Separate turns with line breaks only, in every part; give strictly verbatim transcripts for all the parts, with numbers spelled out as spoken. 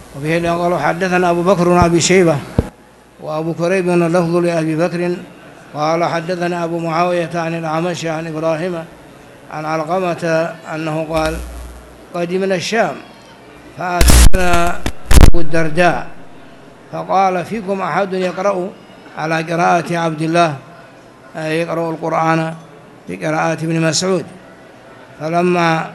وبه قالوا حدثنا أبو بكر بن أبي شيبة وأبو كريب اللفظ لأبي بكر قال حدثنا أبو معاوية عن الأعمش عن إبراهيم عن علقمة أنه قال قدمنا الشام فأتانا أبو الدرداء فقال فيكم أحد يقرأ على قراءة عبد الله يقرأ القرآن بقراءة ابن مسعود؟ فلما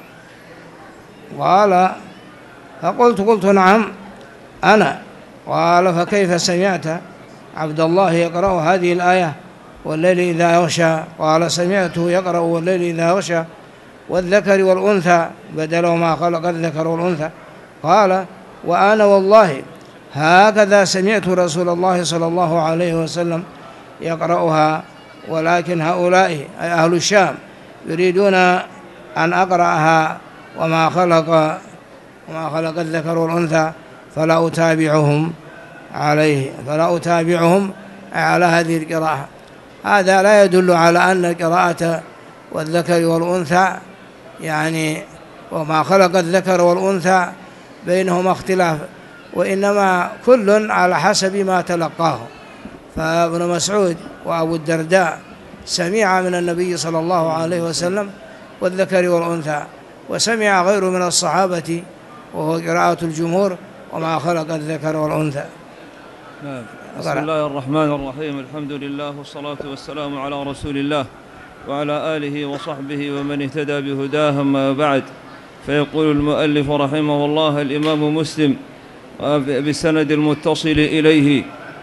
قال فقلت قلت نعم أنا. قال فكيف سمعت عبد الله يقرأ هذه الآية والليل إذا يغشى؟ قال سمعته يقرأ والليل إذا يغشى والذكر والأنثى بدل ما خلق الذكر والأنثى. قال وأنا والله هكذا سمعت رسول الله صلى الله عليه وسلم يقرأها، ولكن هؤلاء أي أهل الشام يريدون أن أقرأها وما خلق وما خلق الذكر والأنثى فلا أتابعهم عليه فلا أتابعهم على هذه القراءة. هذا لا يدل على أن القراءة والذكر والأنثى يعني وما خلق الذكر والأنثى بينهما اختلاف، وإنما كل على حسب ما تلقاه. فابن مسعود وأبو الدرداء سمع من النبي صلى الله عليه وسلم والذكر والأنثى، وسمع غير من الصحابة وهو قراءة الجمهور وما خلق الذكر والأنثى.
نعم. بسم الله الرحمن الرحيم. الحمد لله والصلاة والسلام على رسول الله وعلى آله وصحبه ومن اهتدى بهداه، أما بعد. فيقول المؤلف رحمه الله الإمام مسلم بالسند المتصل إليه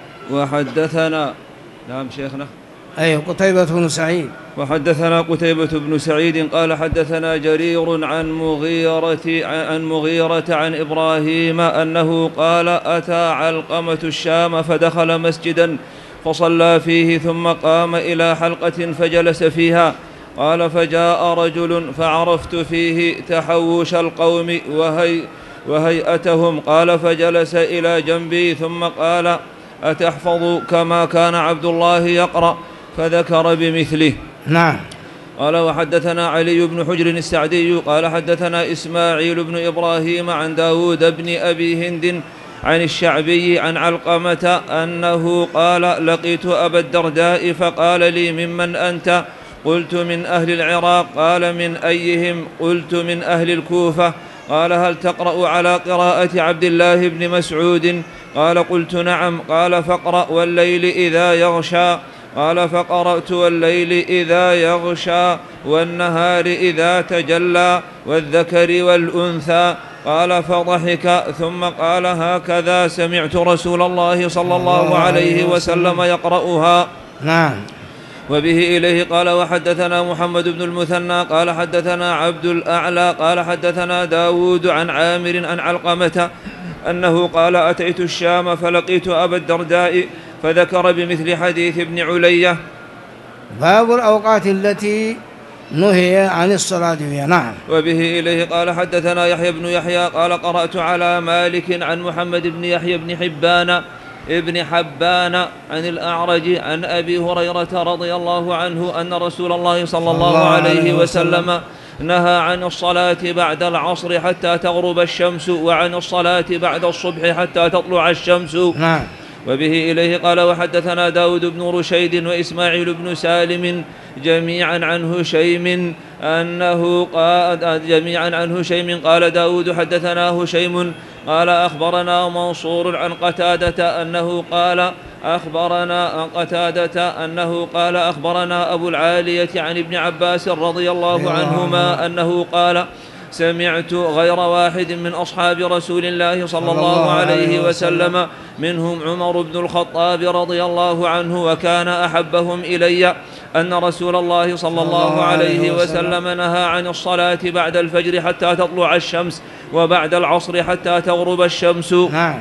وحدثنا نعم شيخنا
أي قتيبة بن سعيد
وحدثنا قتيبة بن سعيد قال حدثنا جرير عن مغيرة عن مغيرة عن إبراهيم أنه قال أتى علقمة الشام فدخل مسجدا فصلى فيه ثم قام إلى حلقة فجلس فيها. قال فجاء رجل فعرفت فيه تحوش القوم وهي وهيئتهم. قال فجلس إلى جنبي ثم قال أتحفظ كما كان عبد الله يقرأ؟ فذكر بمثله.
نعم.
قال وحدثنا علي بن حجر السعدي قال حدثنا إسماعيل بن إبراهيم عن داود بن أبي هند عن الشعبي عن علقمة أنه قال لقيت أبا الدرداء فقال لي ممن أنت؟ قلت من أهل العراق. قال من أيهم؟ قلت من أهل الكوفة. قال هل تقرأ على قراءة عبد الله بن مسعود؟ قال قلت نعم. قال فاقرأ والليل إذا يغشى. قال فقرأت والليل إذا يغشى والنهار إذا تجلى والذكر والأنثى. قال فضحك ثم قال هكذا سمعت رسول الله صلى الله عليه وسلم يقرأها.
نعم.
وبه إليه قال وحدثنا محمد بن المثنى قال حدثنا عبد الأعلى قال حدثنا داود عن عامر عن علقمة أنه قال أتيت الشام فلقيت أبا الدرداء فذكر بمثل حديث ابن علية.
باب الأوقات التي نهي عن الصلاة فيها. نعم.
وبه إليه قال حدثنا يحيى بن يحيى قال قرأت على مالك عن محمد بن يحيى بن حبان ابن حبان عن الأعرج عن أبي هريرة رضي الله عنه أن رسول الله صلى الله عليه وسلم نهى عن الصلاة بعد العصر حتى تغرب الشمس وعن الصلاة بعد الصبح حتى تطلع الشمس.
نعم.
وبه إليه قال وحدثنا داود بن رشيد وإسماعيل بن سالم جميعا عن هشيم أنه قال جميعا عن هشيم قال داود حدثنا هشيم قال أخبرنا منصور عن قتادة أنه قال أخبرنا عن قتادة أنه قال أخبرنا أبو العالية عن ابن عباس رضي الله عنهما أنه قال سمعت غير واحد من أصحاب رسول الله صلى الله عليه وسلم منهم عمر بن الخطاب رضي الله عنه وكان أحبهم إلي أن رسول الله صلى الله عليه وسلم نهى عن الصلاة بعد الفجر حتى تطلع الشمس وبعد العصر حتى تغرب الشمس.
نعم.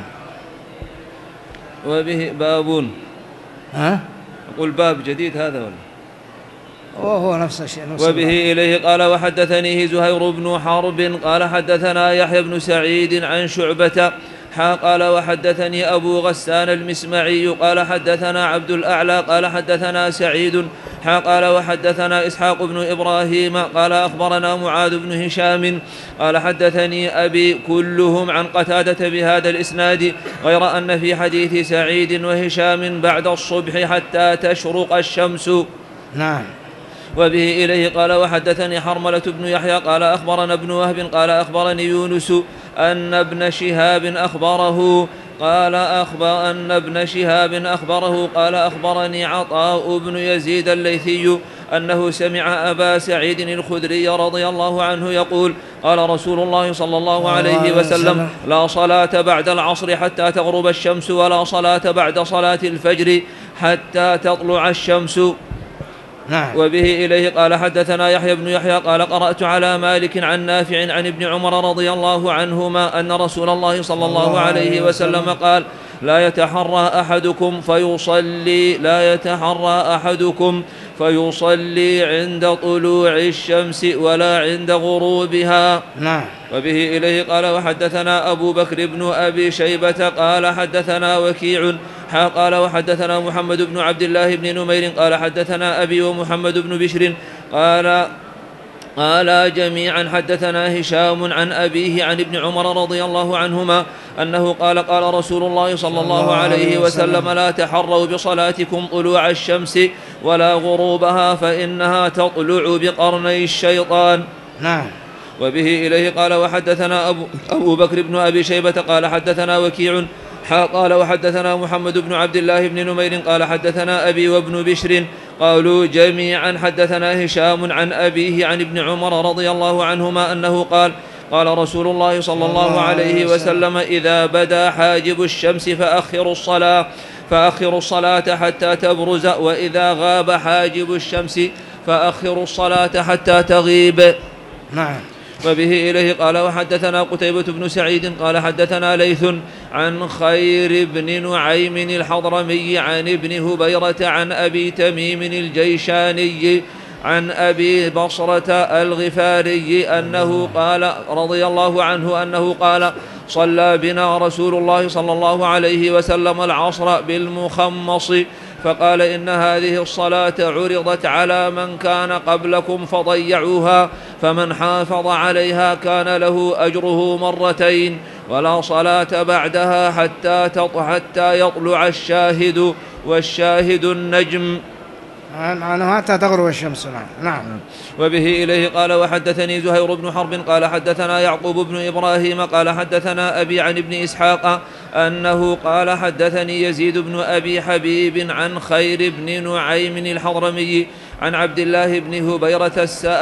وبه باب
ها؟
أقول باب جديد هذا ولا؟
وهو نفس الشيء.
وبه إليه قال وحدثنيه زهير بن حرب قال حدثنا يحيى بن سعيد عن شعبة قال وحدثني أبو غسان المسمعي قال حدثنا عبد الأعلى قال حدثنا سعيد قال وحدثنا إسحاق بن إبراهيم قال أخبرنا معاذ بن هشام قال حدثني أبي كلهم عن قتادة بهذا الإسناد غير أن في حديث سعيد وهشام بعد الصبح حتى تشرق الشمس.
نعم.
وبه إليه قال وحدثني حرملة بن يحيى قال أخبرنا ابن وهب قال أخبرني يونس أن ابن شهاب أخبره قال أخبر أن ابن شهاب أخبره قال أخبرني عطاء بن يزيد الليثي أنه سمع أبا سعيد الخدري رضي الله عنه يقول قال رسول الله صلى الله عليه وسلم لا صلاة بعد العصر حتى تغرب الشمس ولا صلاة بعد صلاة الفجر حتى تطلع الشمس.
نعم.
وبه إليه قال حدثنا يحيى بن يحيى قال قرأت على مالك عن نافع عن ابن عمر رضي الله عنهما أن رسول الله صلى الله عليه وسلم قال لا يتحرى أحدكم فيصلي لا يتحرى أحدكم فيصلي عند طلوع الشمس ولا عند غروبها.
نعم.
وبه إليه قال وحدثنا أبو بكر بن أبي شيبة قال حدثنا وكيع قال وحدثنا محمد بن عبد الله بن نمير قال حدثنا أبي ومحمد بن بشر قال قال جميعا حدثنا هشام عن أبيه عن ابن عمر رضي الله عنهما أنه قال قال رسول الله صلى الله عليه وسلم لا تحروا بصلاتكم طلوع الشمس ولا غروبها فإنها تطلع بقرني الشيطان.
نعم.
وبه إليه قال وحدثنا أبو, أبو بكر بن أبي شيبة قال حدثنا وكيع قال وحدثنا محمد بن عبد الله بن نمير قال حدثنا أبي وابن بشر قالوا جميعا حدثنا هشام عن أبيه عن ابن عمر رضي الله عنهما أنه قال قال رسول الله صلى الله عليه وسلم إذا بدا حاجب الشمس فأخروا الصلاة فأخروا الصلاة حتى تبرز وإذا غاب حاجب الشمس فأخروا الصلاة حتى تغيب.
نعم.
وبه إليه قال وحدثنا قتيبة بن سعيد قال حدثنا ليث عن خير بن نعيم الحضرمي عن ابن هبيرة عن أبي تميم الجيشاني عن أبي بصرة الغفاري أنه قال رضي الله عنه أنه قال صلى بنا رسول الله صلى الله عليه وسلم العصر بالمخمص فقال إن هذه الصلاة عرضت على من كان قبلكم فضيعوها فمن حافظ عليها كان له أجره مرتين ولا صلاة بعدها حتى حتى يطلع الشاهد والشاهد النجم.
عنه حتى تغرب الشمس. نعم.
وبه إليه قال وحدثني زهير بن حرب قال حدثنا يعقوب بن إبراهيم قال حدثنا أبي عن ابن إسحاق أنه قال حدثني يزيد بن أبي حبيب عن خير بن نعيم الحضرمي عن عبد الله بن هبيرة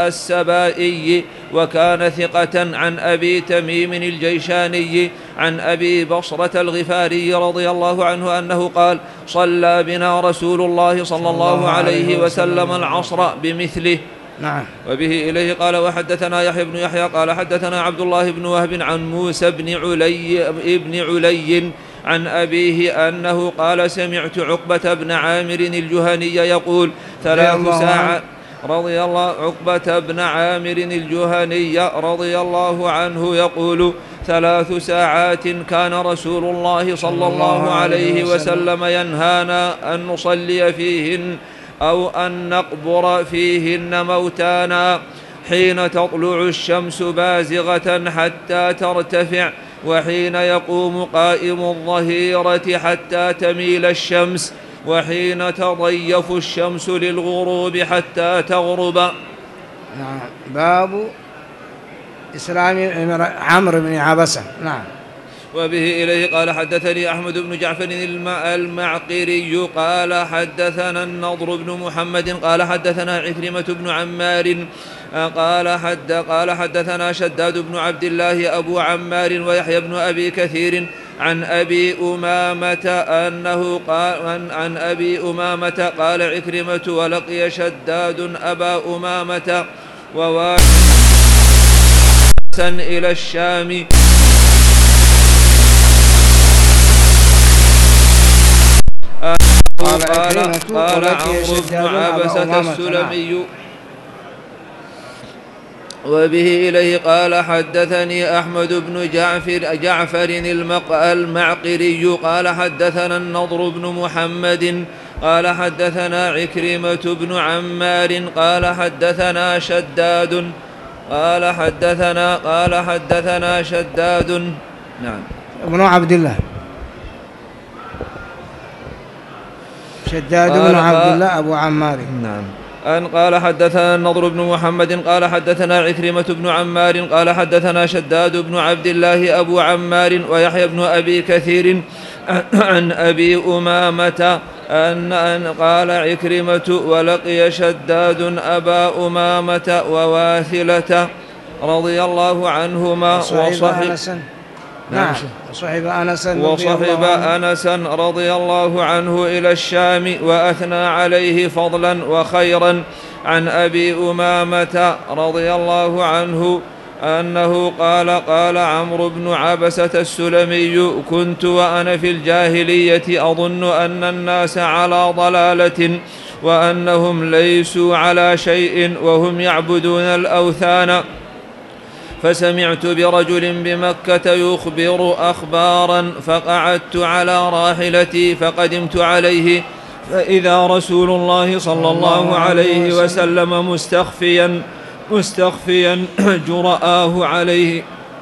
السبائي وكان ثقة عن أبي تميم الجيشاني عن أبي بصرة الغفاري رضي الله عنه أنه قال صلى بنا رسول الله صلى الله عليه وسلم العصر بمثله.
نعم.
وبه إليه قال وحدثنا يحيى بن يحيى قال حدثنا عبد الله بن وهب عن موسى بن علي ابن علي عن أبيه أنه قال سمعت عقبة بن عامر الجهني يقول ثلاث ساعات رضي الله عقبة بن عامر الجهني رضي الله عنه يقول ثلاث ساعات كان رسول الله صلى الله عليه وسلم ينهانا أن نصلي فيهن أو أن نقبر فيهن موتانا حين تطلع الشمس بازغة حتى ترتفع وحين يقوم قائم الظهيرة حتى تميل الشمس وحين تضيف الشمس للغروب حتى تغرب.
نعم. باب إسلام عمرو بن عبسة. نعم.
وبه إليه قال حدثني أحمد بن جعفر المعقري قال حدثنا النضر بن محمد قال حدثنا عكرمة بن عمار قال حد قال حدثنا شداد بن عبد الله أبو عمار ويحيى بن أبي كثير عن أبي أمامة أنه قال عن أبي أمامة قال عكرمة ولقي شداد أبا أمامة وواسا إلى الشام قال قال عمرو بن عبسة السلمي. وبه إليه قال حدثني أحمد بن جعفر جعفر المعقري قال حدثنا النضر بن محمد قال حدثنا عكرمة بن عمار قال حدثنا شداد قال حدثنا قال حدثنا شداد نعم
ابن عبد الله شداد بن عبد الله أبو عمار
نعم أن قال حدثنا النضر بن محمد قال حدثنا عكرمة بن عمار قال حدثنا شداد بن عبد الله أبو عمار ويحيى بن أبي كثير عن أبي أمامة أن, أن قال عكرمة ولقي شداد أبا أمامة وواثلة رضي الله عنهما
وصحب نعم وصحب أنسا
وصحب أنسا رضي الله عنه إلى الشام وأثنى عليه فضلا وخيرا عن أبي أمامة رضي الله عنه أنه قال قال عمرو بن عبسة السلمي كنت وأنا في الجاهلية أظن أن الناس على ضلالة وأنهم ليسوا على شيء وهم يعبدون الأوثان فسمعت برجل بمكة يخبر أخبارا فقعدت على راحلتي فقدمت عليه فإذا رسول الله صلى الله عليه وسلم مستخفيا مستخفيا جرآه عليه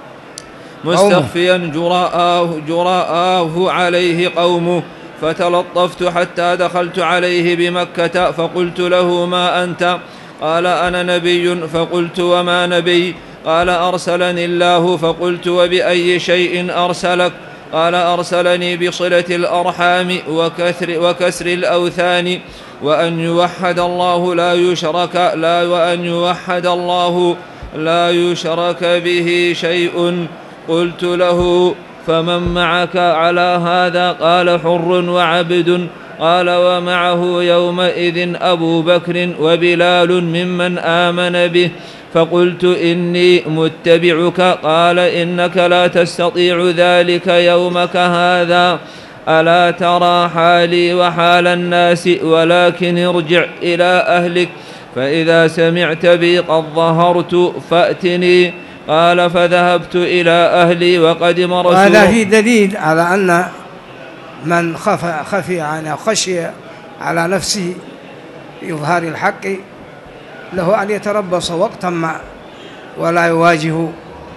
مستخفيا جرآه جرآه عليه قومه فتلطفت حتى دخلت عليه بمكة فقلت له ما أنت؟ قال أنا نبي. فقلت وما نبي؟ قال أرسلني الله. فقلت وبأي شيء أرسلك؟ قال أرسلني بصلة الأرحام وكسر, وكسر الأوثان وأن يوحد الله لا يشرك لا وأن يوحد الله لا يشرك به شيء. قلت له فمن معك على هذا؟ قال حر وعبد. قال ومعه يومئذ أبو بكر وبلال ممن آمن به. فقلت إني متبعك. قال إنك لا تستطيع ذلك يومك هذا. ألا ترى حالي وحال الناس؟ ولكن ارجع إلى أهلك فإذا سمعت بي قد ظهرت فأتني. قال فذهبت إلى أهلي وقدم رسول.
وهذا في دليل على أن من خفى خفي عنه خشي على نفسه إظهار الحق له أن يتربص وقتا ما ولا يواجه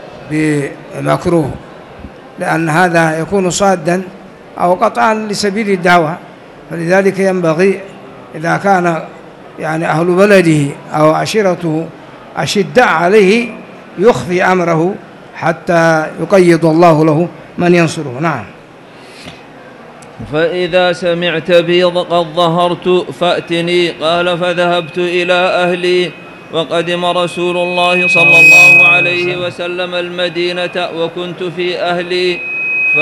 بمكروه، لأن هذا يكون صادا أو قطعا لسبيل الدعوة. فلذلك ينبغي إذا كان يعني أهل بلده أو عشيرته أشداء عليه يخفي أمره حتى يقيض الله له من ينصره. نعم.
فإذا سمعت بي قد ظهرت فأتني. قال فذهبت إلى أهلي وقدم رسول الله صلى الله عليه وسلم المدينة وكنت في أهلي ف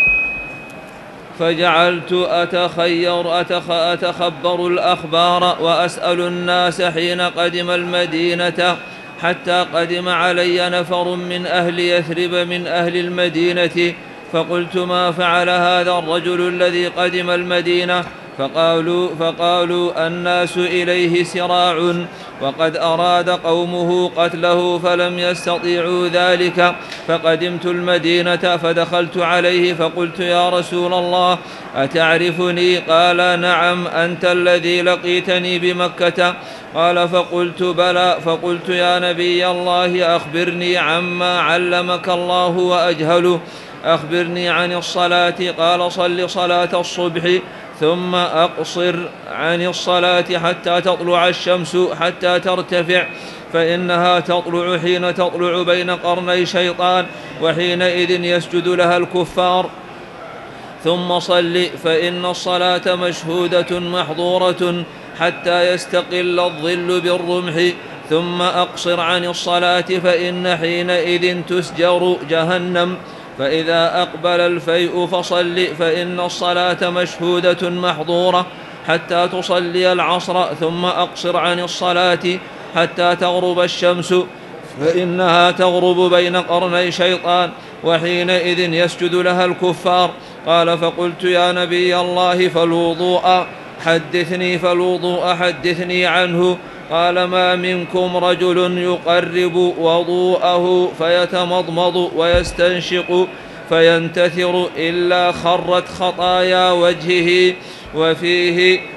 فجعلت أتخير أتخ أتخبر الأخبار وأسأل الناس حين قدم المدينة حتى قدم علي نفر من أهل يثرب من أهل المدينة. فقلت ما فعل هذا الرجل الذي قدم المدينة؟ فقالوا, فقالوا الناس إليه سراع وقد أراد قومه قتله فلم يستطيعوا ذلك. فقدمت المدينة فدخلت عليه فقلت يا رسول الله أتعرفني؟ قال نعم أنت الذي لقيتني بمكة. قال فقلت بلى. فقلت يا نبي الله أخبرني عما علمك الله وأجهله. أخبرني عن الصلاة. قال صل صلاة الصبح ثم أقصر عن الصلاة حتى تطلع الشمس حتى ترتفع فإنها تطلع حين تطلع بين قرني شيطان وحينئذ يسجد لها الكفار. ثم صل فإن الصلاة مشهودة محظورة حتى يستقل الظل بالرمح. ثم أقصر عن الصلاة فإن حينئذ تسجر جهنم. فإذا أقبل الفيء فصل فإن الصلاة مشهودة محظورة حتى تصلي العصر. ثم أقصر عن الصلاة حتى تغرب الشمس فإنها تغرب بين قرني شيطان وحينئذ يسجد لها الكفار. قال فقلت يا نبي الله فالوضوء حدثني فالوضوء حدثني عنه. قال ما منكم رجل يقرب وضوءه فيتمضمض ويستنشق فينتثر إلا خرت خطايا وجهه. وفيه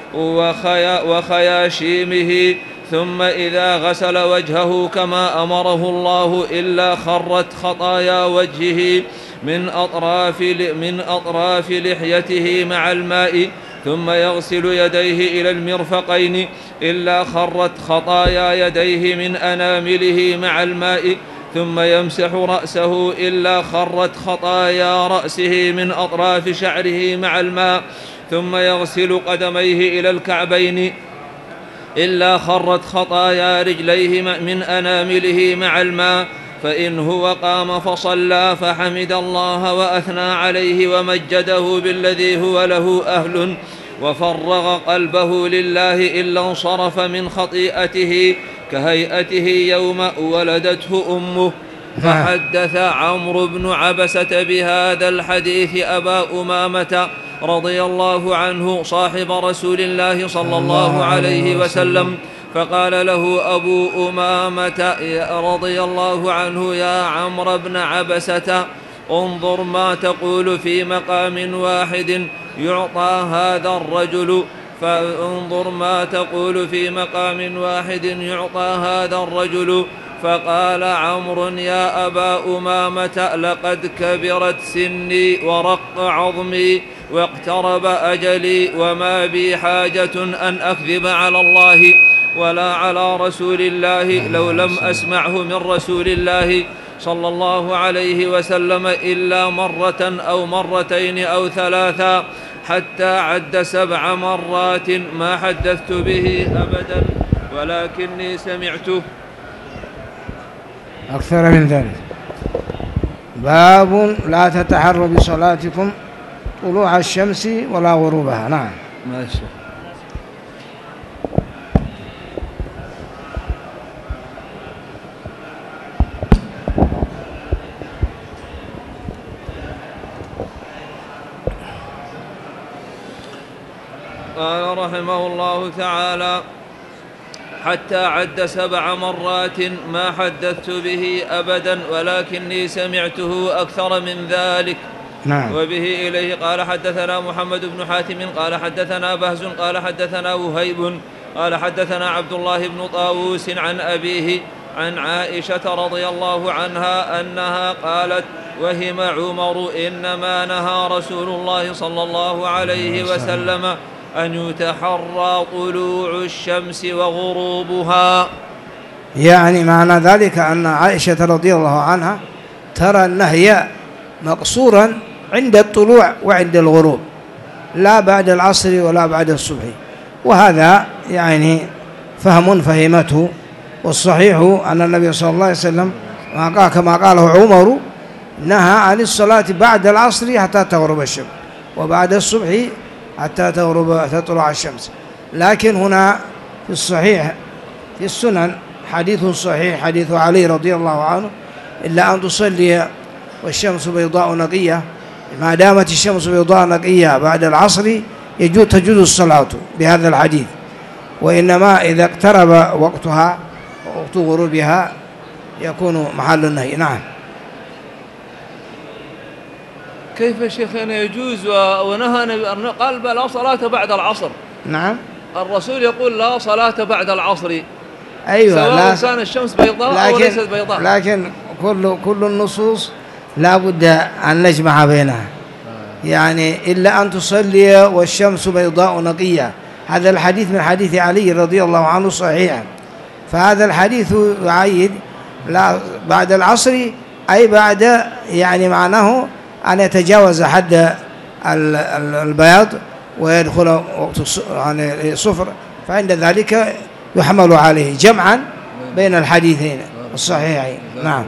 وخيا وخياشيمه، ثم إذا غسل وجهه كما أمره الله إلا خرت خطايا وجهه من أطراف من أطراف لحيته مع الماء، ثم يغسل يديه إلى المرفقين إلا خرت خطايا يديه من أنامله مع الماء، ثم يمسح رأسه إلا خرت خطايا رأسه من أطراف شعره مع الماء، ثم يغسل قدميه إلى الكعبين إلا خرت خطايا رجليه من أنامله مع الماء. فإن هو قام فصلى فحمد الله وأثنى عليه ومجده بالذي هو له أهل وفرغ قلبه لله إلا انصرف من خطيئته كهيئته يوم ولدته أمه. فحدث عمرو بن عبسة بهذا الحديث أبا أمامة رضي الله عنه صاحب رسول الله صلى الله عليه وسلم، فقال له أبو أمامة رضي الله عنه: يا عمرو بن عبسة، انظر ما تقول في مقام واحد يعطى هذا الرجل فانظر ما تقول في مقام واحد يعطى هذا الرجل. فقال عمرو: يا أبا أمامة، لقد كبرت سني ورق عظمي واقترب أجلي، وما بي حاجة أن أكذب على الله ولا على رسول الله لو لم أسمعه من رسول الله صلى الله عليه وسلم إلا مرة أو مرتين أو ثلاثا، حتى عد سبع مرات ما حدثت به أبدا، ولكني سمعته
أكثر من ذلك. باب لا تتحروا بصلاتكم طلوع الشمس ولا غروبها. نعم
ماشي. قال رحمه الله تعالى: حتى عد سبع مرات ما حدثت به أبدا، ولكني سمعته أكثر من ذلك.
نعم.
وبه إليه قال حدثنا محمد بن حاتم قال حدثنا بهز قال حدثنا وهيب قال حدثنا عبد الله بن طاووس عن أبيه عن عائشة رضي الله عنها أنها قالت: وهم عمر إنما نهى رسول الله صلى الله عليه وسلم أن يتحرى طلوع الشمس وغروبها.
يعني معنى ذلك أن عائشة رضي الله عنها ترى النهي مقصورا عند الطلوع وعند الغروب، لا بعد العصر ولا بعد الصبح، وهذا يعني فهم فهمته. والصحيح أن النبي صلى الله عليه وسلم كما قاله عمر نهى عن الصلاة بعد العصر حتى تغرب الشمس وبعد الصبح حتى تغرب تطلع الشمس. لكن هنا في الصحيح في السنن حديث صحيح حديث علي رضي الله عنه: إلا أن تصلي والشمس بيضاء نقية، ما دامت الشمس بيضاء نقية بعد العصر يجوز تجوز الصلاة بهذا الحديث، وإنما إذا اقترب وقتها وقت غروبها يكون محل النهي. نعم.
كيف شيخنا يجوز ونهى قال لا صلاة بعد العصر؟
نعم.
الرسول يقول لا صلاة بعد العصر.
أيوة.
سواء كان الشمس بيضاء أو ليست بيضاء.
لكن كل كل النصوص لا بد أن نجمع بينها. يعني إلا أن تصلي والشمس بيضاء نقية، هذا الحديث من حديث علي رضي الله عنه صحيحا، فهذا الحديث يعيد لا بعد العصر، أي بعد يعني معناه أن يتجاوز حد البياض ويدخل وقت يعني الصفر، فعند ذلك يحمل عليه جمعا بين الحديثين الصحيحين. نعم.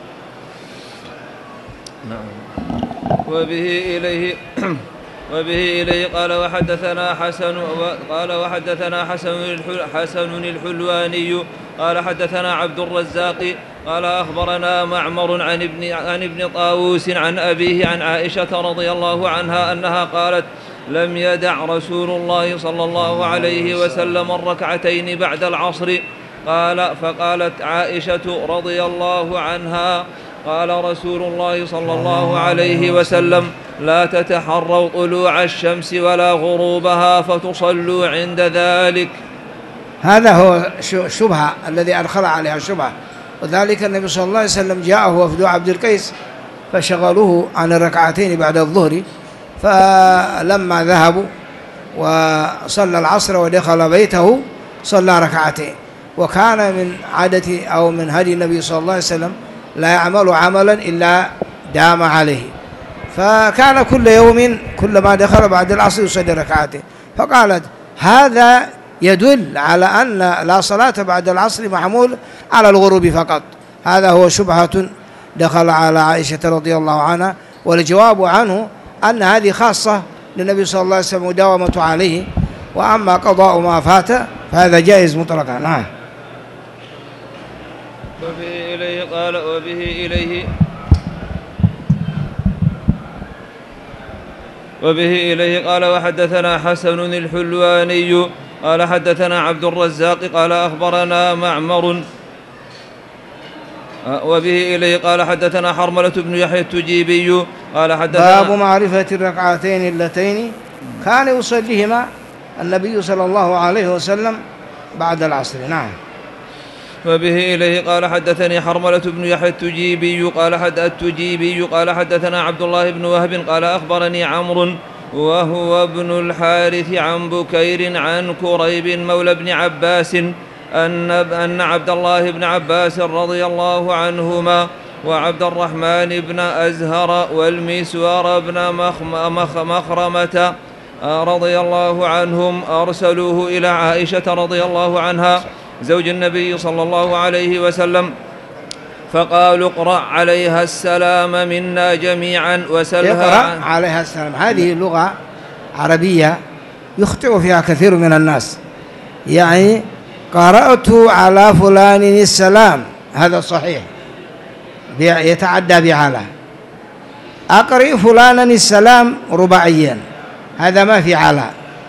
وبه إليه وبه إليه قال وحدثنا حسن قال وحدثنا حسن حسن الحلواني قال حدثنا عبد الرزاق قال أخبرنا معمر عن ابن عن ابن طاووس عن أبيه عن عائشة رضي الله عنها أنها قالت: لم يدع رسول الله صلى الله عليه وسلم الركعتين بعد العصر. قال فقالت عائشة رضي الله عنها: قال رسول الله صلى الله عليه وسلم: لا تتحروا طلوع الشمس ولا غروبها فتصلوا عند ذلك.
هذا هو الشبهة الذي أدخل عليها الشبهة، وذلك النبي صلى الله عليه وسلم جاءه وفد عبد القيس فشغلوه عن الركعتين بعد الظهر، فلما ذهبوا وصلى العصر ودخل بيته صلى ركعتين. وكان من عادة أو من هدي النبي صلى الله عليه وسلم لا يعمل عملا إلا دام عليه، فكان كل يوم كلما دخل بعد العصر يصلي ركعتين. فقالت: هذا يدل على أن لا صلاة بعد العصر محمول على الغروب فقط. هذا هو شبهة دخل على عائشة رضي الله عنها، والجواب عنه أن هذه خاصة للنبي صلى الله عليه وسلم مداومة عليه، وأما قضاء ما فات فهذا جائز مطلقا. نعم.
وبه إليه قال وبه إليه وبه إليه قال وحدثنا حسن الحلواني قال حدثنا عبد الرزاق قال أخبرنا معمر وبه إليه قال حدثنا حرملة بن يحيى التجيبي قال حدثنا
باب معرفة الركعتين اللتين كان يصليهما النبي صلى الله عليه وسلم بعد العصر. نعم.
وبه إليه قال حدثني حرملة بن يحيى التجيبي قال حد التجيبي قال حدثنا عبد الله بن وهب قال أخبرني عمرو وهو ابن الحارث عن بكير عن كريب مولى بن عباس أن أن عبد الله بن عباس رضي الله عنهما وعبد الرحمن بن أزهر والمسور بن مخرمة رضي الله عنهم أرسلوه إلى عائشة رضي الله عنها زوج النبي صلى الله عليه وسلم فقالوا: اقرأ عليها السلام منا جميعا وسلها
اقرأ عليها السلام. هذه لغة عربية يخطئ فيها كثير من الناس، يعني قرأت على فلان السلام، هذا صحيح يتعدى بعلى. أقرئ فلانا السلام رباعيا، هذا ما في على.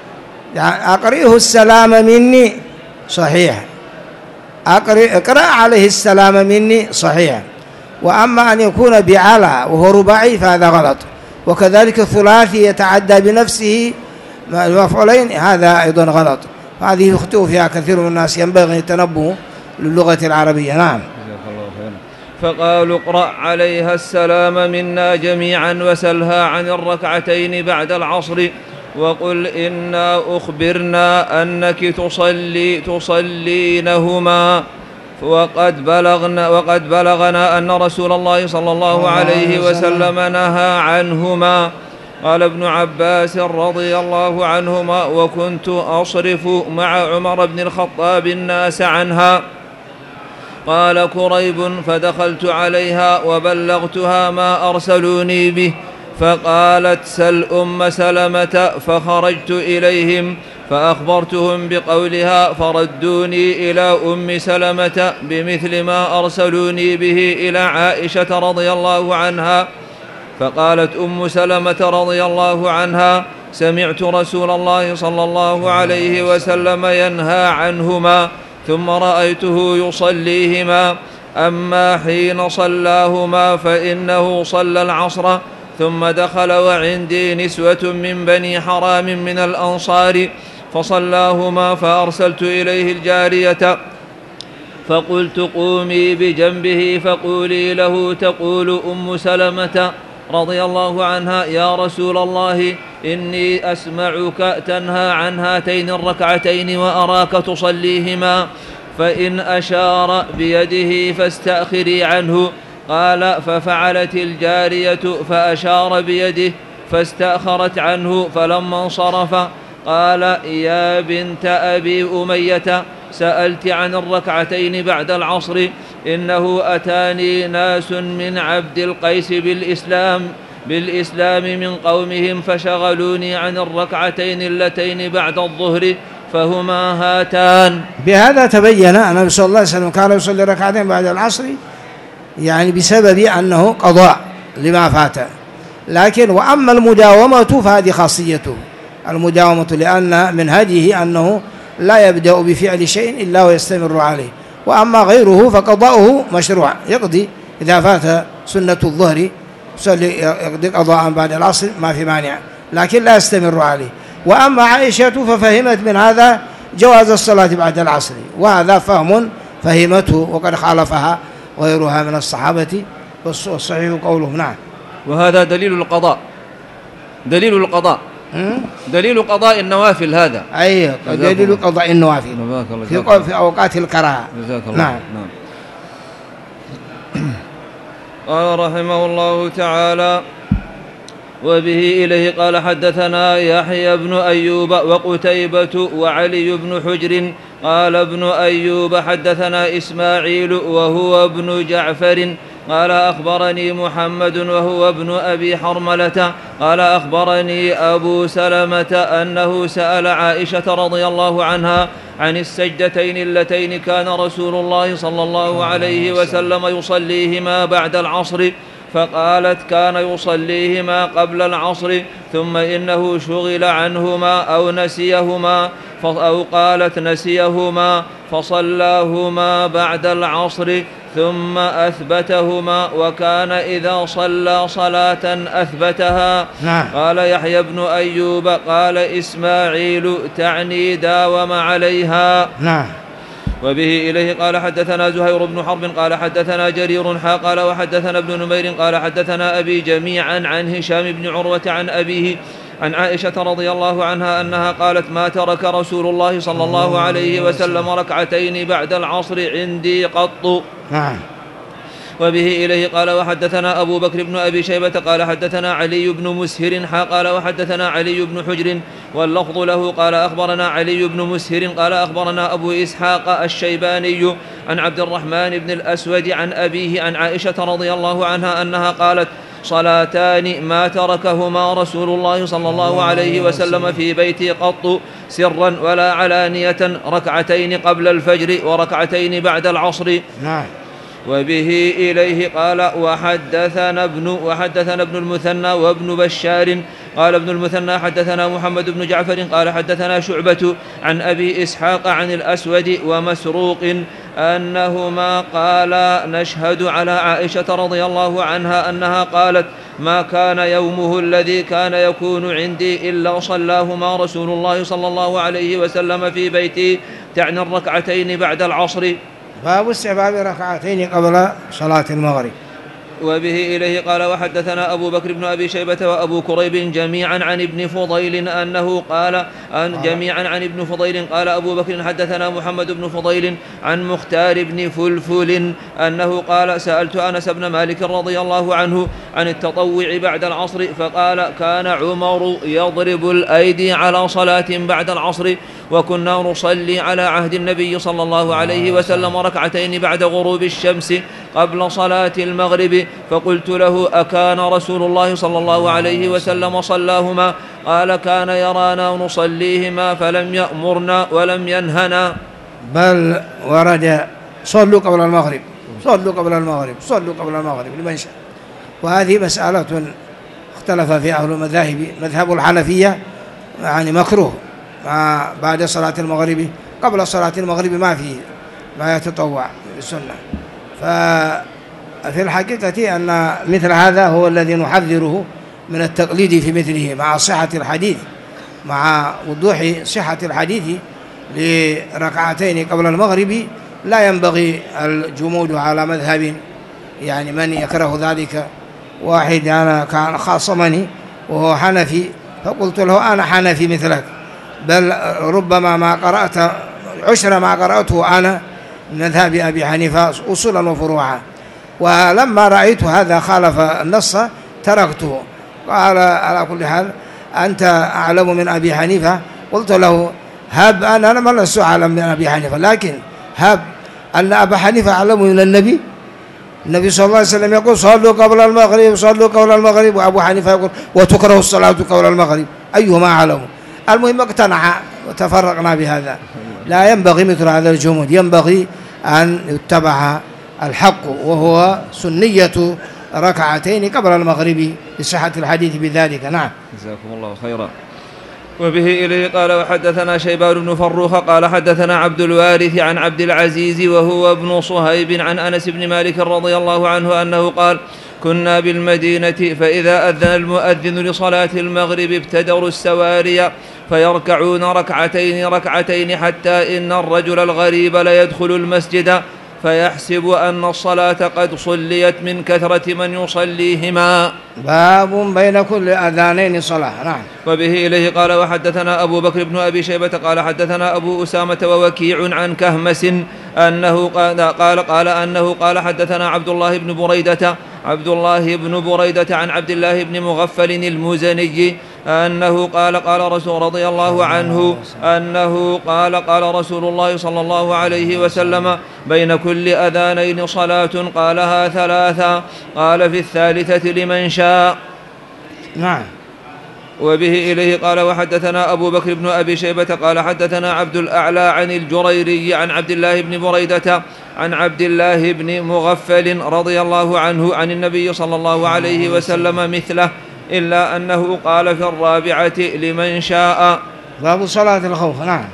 أقرئه السلام مني صحيح، اقرأ عليه السلام مني صحيح. وأما أن يكون بعلى وهو رباعي فهذا غلط. وكذلك الثلاثي يتعدى بنفسه المفعولين، هذا أيضا غلط. هذه يخطئ فيها كثير من الناس، ينبغي التنبه للغة العربية. نعم.
فقالوا: اقرأ عليها السلام منا جميعا وسلها عن الركعتين بعد العصر وقل إنا أخبرنا أنك تصلي تصلينهما وقد بلغنا وقد بلغنا أن رسول الله صلى الله عليه وسلم نهى عنهما. قال ابن عباس رضي الله عنهما: وكنت أصرف مع عمر بن الخطاب الناس عنها. قال كريب: فدخلت عليها وبلغتها ما أرسلوني به، فقالت: سل أم سلمة. فخرجت إليهم فأخبرتهم بقولها فردوني إلى أم سلمة بمثل ما أرسلوني به إلى عائشة رضي الله عنها. فقالت أم سلمة رضي الله عنها: سمعت رسول الله صلى الله عليه وسلم ينهى عنهما ثم رأيته يصليهما، أما حين صلاهما فإنه صلى العصر ثم دخل وعندي نسوة من بني حرام من الأنصار فصلاهما، فأرسلت إليه الجارية فقلت: قومي بجنبه فقولي له تقول أم سلمة رضي الله عنها: يا رسول الله إني أسمعك تنهى عن هاتين الركعتين وأراك تصليهما، فإن أشار بيده فاستأخري عنه. قال: ففعلت الجارية فأشار بيده فاستأخرت عنه، فلما انصرف قال: يا بنت أبي أمية، سألت عن الركعتين بعد العصر، إنه أتاني ناس من عبد القيس بالإسلام بالإسلام من قومهم فشغلوني عن الركعتين اللتين بعد الظهر فهما هاتان.
بهذا تبين أن النبي صلى الله عليه وسلم كان يصلي ركعتين بعد العصر يعني بسبب أنه قضاء لما فات. لكن وأما المداومة فهذه خاصيته المداومة، لأن من هديه أنه لا يبدأ بفعل شيء إلا ويستمر عليه، وأما غيره فقضاؤه مشروع، يقضي إذا فات سنة الظهر يصلي يقضي قضاء بعد العصر ما في مانع، لكن لا يستمر عليه. وأما عائشة ففهمت من هذا جواز الصلاة بعد العصر، وهذا فهم فهمته وقد خالفها غيرها من الصحابة، والصحيح قوله. نعم.
وهذا دليل القضاء، دليل القضاء دليل قضاء النوافل هذا.
أي دليل قضاء النوافل في, في أوقات الكراهة.
جزاك الله.
نعم.
نعم. قال رحمه الله تعالى: وبه إليه قال حدثنا يحيى بن أيوب وقتيبة وعلي بن حجر قال ابن أيوب حدثنا إسماعيل وهو ابن جعفر قال أخبرني محمد وهو ابن أبي حرملة قال أخبرني أبو سلمة أنه سأل عائشة رضي الله عنها عن السجدتين اللتين كان رسول الله صلى الله عليه وسلم يصليهما بعد العصر، فقالت كان يصليهما قبل العصر ثم إنه شغل عنهما أو نسيهما، أو قالت نسيهما فصلاهما بعد العصر ثم أثبتهما، وكان إذا صلى صلاة أثبتها.
نعم.
قال يحيى بن أيوب قال إسماعيل تعني داوم عليها.
نعم.
وبه إليه قال حدثنا زهير بن حرب قال حدثنا جرير حا قال وحدثنا ابن نمير قال حدثنا أبي جميعا عن هشام بن عروة عن أبيه عن عائشة رضي الله عنها أنها قالت ما ترك رسول الله صلى الله عليه وسلم ركعتين بعد العصر عندي قط.
نعم.
وبه إليه قال وحدثنا أبو بكر بن أبي شيبة قال حدثنا علي بن مسهر حا قال وحدثنا علي بن حجر واللفظ له قال أخبرنا علي بن مسهر قال أخبرنا أبو إسحاق الشيباني عن عبد الرحمن بن الأسود عن أبيه عن عائشة رضي الله عنها أنها قالت صلاتان ما تركهما رسول الله صلى الله عليه وسلم في بيتي قط سرا ولا علانية، ركعتين قبل الفجر وركعتين بعد العصر.
نعم.
وبه إليه قال وحدثنا ابن وحدثنا ابن المثنى وابن بشار قال ابن المثنى حدثنا محمد بن جعفر قال حدثنا شعبة عن أبي إسحاق عن الأسود ومسروق أنهما قالا نشهد على عائشة رضي الله عنها أنها قالت ما كان يومه الذي كان يكون عندي إلا صلاهما رسول الله صلى الله عليه وسلم في بيتي، تعني الركعتين بعد العصر.
باب استحباب ركعتين قبل صلاة المغرب.
وبه إليه قال وحدثنا أبو بكر بن أبي شيبة وأبو كريب جميعا عن ابن فضيل أنه قال أن جميعا عن ابن فضيل قال أبو بكر حدثنا محمد بن فضيل عن مختار بن فلفل أنه قال سألت أنس بن مالك رضي الله عنه عن التطوع بعد العصر فقال كان عمر يضرب الأيدي على صلاة بعد العصر وكنا نصلي على عهد النبي صلى الله عليه وسلم ركعتين بعد غروب الشمس قبل صلاة المغرب، فقلت له أكان رسول الله صلى الله عليه وسلم صلاهما؟ قال كان يرانا نصليهما فلم يأمرنا ولم ينهنا.
بل ورد صلوا قبل المغرب صلوا قبل المغرب صلوا قبل المغرب لمن شاء. وهذه مسألة اختلف فيها أهل المذاهب. مذهب الحنفية يعني مكروه بعد صلاة المغرب، قبل صلاة المغرب ما فيه ما يتطوع بالسنة. ففي الحقيقة أن مثل هذا هو الذي نحذره من التقليد في مثله، مع صحة الحديث مع وضوح صحة الحديث لركعتين قبل المغرب. لا ينبغي الجمود على مذهب يعني من يكره ذلك. واحد أنا كان خاصمني وهو حنفي فقلت له أنا حنفي مثلك، بل ربما ما قرأت عشر ما قرأته أنا من مذهب أبي حنيفة أصولا وفروعا، ولما رأيت هذا خالف النص تركته. قال على كل حال أنت أعلم من أبي حنيفة. قلت له هب أنا أنا ما لست أعلم من أبي حنيفة، لكن هب أن أبا حنيفة أعلم من النبي. النبي صلى الله عليه وسلم يقول صلوا قبل المغرب صلوا قبل المغرب، وأبو حنيفة يقول وتكره الصلاة قبل المغرب، أيهما أعلم؟ المهم اقتنع وتفرقنا بهذا. لا ينبغي مثل هذا الجمود، ينبغي أن يتبع الحق وهو سنية ركعتين قبل المغرب لصحة الحديث بذلك. نعم.
جزاكم الله خيرا. وبه إليه قال وحدثنا شيبان بن فروخ قال حدثنا عبد الوارث عن عبد العزيز وهو ابن صهيب عن أنس بن مالك رضي الله عنه أنه قال كنا بالمدينة فإذا أذن المؤذن لصلاة المغرب ابتدروا السواري فيركعون ركعتين ركعتين حتى إن الرجل الغريب ليدخل المسجد فيحسب أن الصلاة قد صليت من كثرة من يصليهما.
باب بين كل أذانين صلاة. نعم.
وبه إليه قال وحدثنا أبو بكر بن أبي شيبة قال حدثنا أبو أسامة ووكيع عن كهمس أنه قال, قال, قال أنه قال حدثنا عبد الله بن بريدة عبد الله بن بريدة عن عبد الله بن مغفل المزني أنه قال قال رسول رضي الله عنه أنه قال قال رسول الله صلى الله عليه وسلم بين كل أذانين صلاة قالها ثلاثا قال في الثالثة لمن شاء.
نعم.
وبه إليه قال وحدثنا أبو بكر بن أبي شيبة قال حدثنا عبد الأعلى عن الجريري عن عبد الله بن بريدة عن عبد الله بن مغفل رضي الله عنه عن النبي صلى الله عليه وسلم مثله إلا أنه قال في الرابعة لمن شاء.
باب صلاة الخوف. نعم.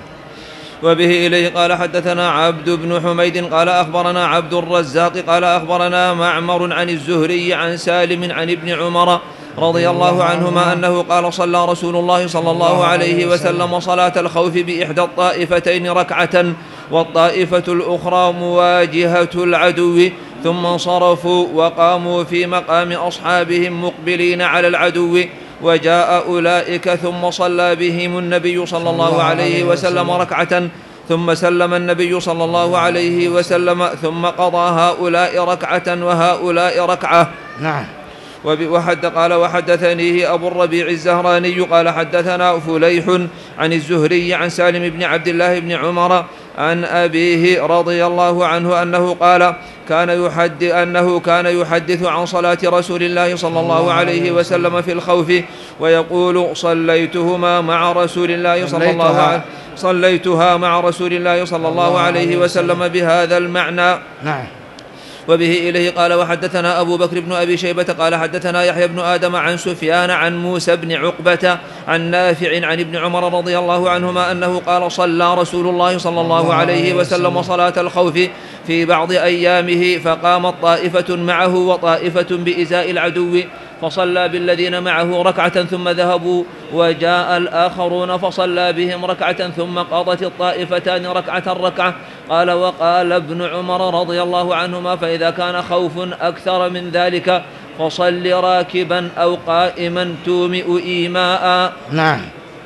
وبه إليه قال حدثنا عبد بن حميد قال أخبرنا عبد الرزاق قال أخبرنا معمر عن الزهري عن سالم عن ابن عمر رضي الله عنهما أنه قال صلى رسول الله صلى الله عليه وسلم صلاة الخوف بإحدى الطائفتين ركعة والطائفة الأخرى مواجهة العدو ثم انصرفوا وقاموا في مقام أصحابهم مقبلين على العدو وجاء أولئك ثم صلى بهم النبي صلى الله عليه وسلم ركعة ثم سلم النبي صلى الله عليه وسلم ثم قضى هؤلاء ركعة وهؤلاء ركعة.
نعم.
وحد قال وحدثنيه أبو الربيع الزهراني قال حدثنا فليح عن الزهري عن سالم بن عبد الله بن عمر عن أبيه رضي الله عنه أنه قال كان يحدث أنه كان يحدث عن صلاة رسول الله صلى الله عليه وسلم في الخوف ويقول صليتهما مع رسول الله صلى الله عليه صليتها مع رسول الله صلى الله عليه وسلم بهذا المعنى.
نعم.
وبه إليه قال وحدثنا أبو بكر بن أبي شيبة قال حدثنا يحيى بن آدم عن سفيان عن موسى بن عقبة عن نافع عن ابن عمر رضي الله عنهما أنه قال صلى رسول الله صلى الله عليه وسلم صلاة الخوف في بعض أيامه فقامت طائفة معه وطائفة بإزاء العدو فصلى بالذين معه ركعة ثم ذهبوا وجاء الآخرون فصلى بهم ركعة ثم قضت الطائفتان ركعة ركعة. قال وقال ابن عمر رضي الله عنهما فإذا كان خوف أكثر من ذلك فصل راكبا أو قائما تومئ إيماء.
نعم.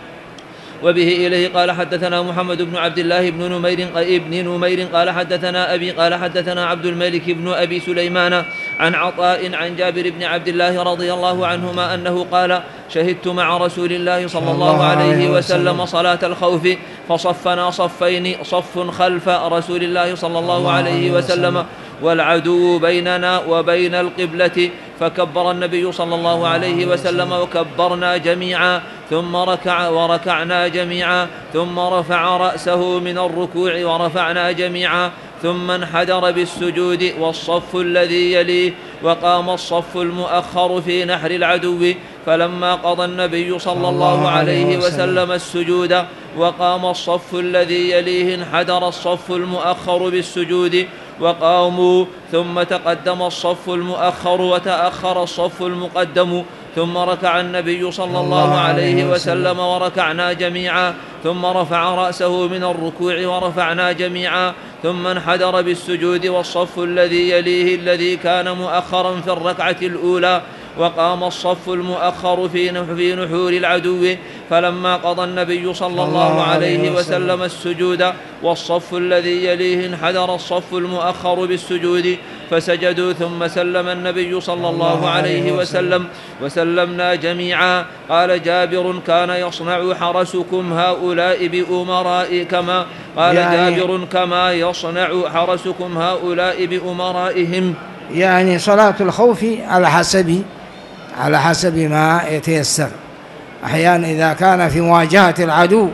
وبه إليه قال حدثنا محمد بن عبد الله بن نمير ابن نمير قال حدثنا أبي قال حدثنا عبد الملك بن أبي سليمان عن عطاء عن جابر بن عبد الله رضي الله عنهما أنه قال شهدت مع رسول الله صلى الله عليه وسلم صلاة الخوف فصفنا صفين صف خلف رسول الله صلى الله عليه وسلم والعدو بيننا وبين القبلة فكبر النبي صلى الله عليه وسلم وكبرنا جميعا ثم ركع وركعنا جميعا ثم رفع رأسه من الركوع ورفعنا جميعا ثم انحدر بالسجود والصف الذي يليه وقام الصف المؤخر في نحر العدو فلما قضى النبي صلى الله عليه وسلم السجود وقام الصف الذي يليه انحدر الصف المؤخر بالسجود وقاموا ثم تقدم الصف المؤخر وتأخر الصف المقدم ثم ركع النبي صلى الله عليه وسلم وركعنا جميعا ثم رفع رأسه من الركوع ورفعنا جميعا ثم انحدر بالسجود والصف الذي يليه الذي كان مؤخرا في الركعة الأولى وقام الصف المؤخر في نحور العدو فلما قضى النبي صلى الله عليه وسلم السجود والصف الذي يليه انحدر الصف المؤخر بالسجود فسجدوا ثم سلم النبي صلى الله عليه وسلم وسلمنا جميعا. قال جابر كان يصنع حرسكم هؤلاء بأمراء كما قال يعني جابر كما يصنع حرسكم هؤلاء بأمرائهم.
يعني صلاة الخوف على حسب على حسب ما يتيسر. أحيانا إذا كان في مواجهة العدو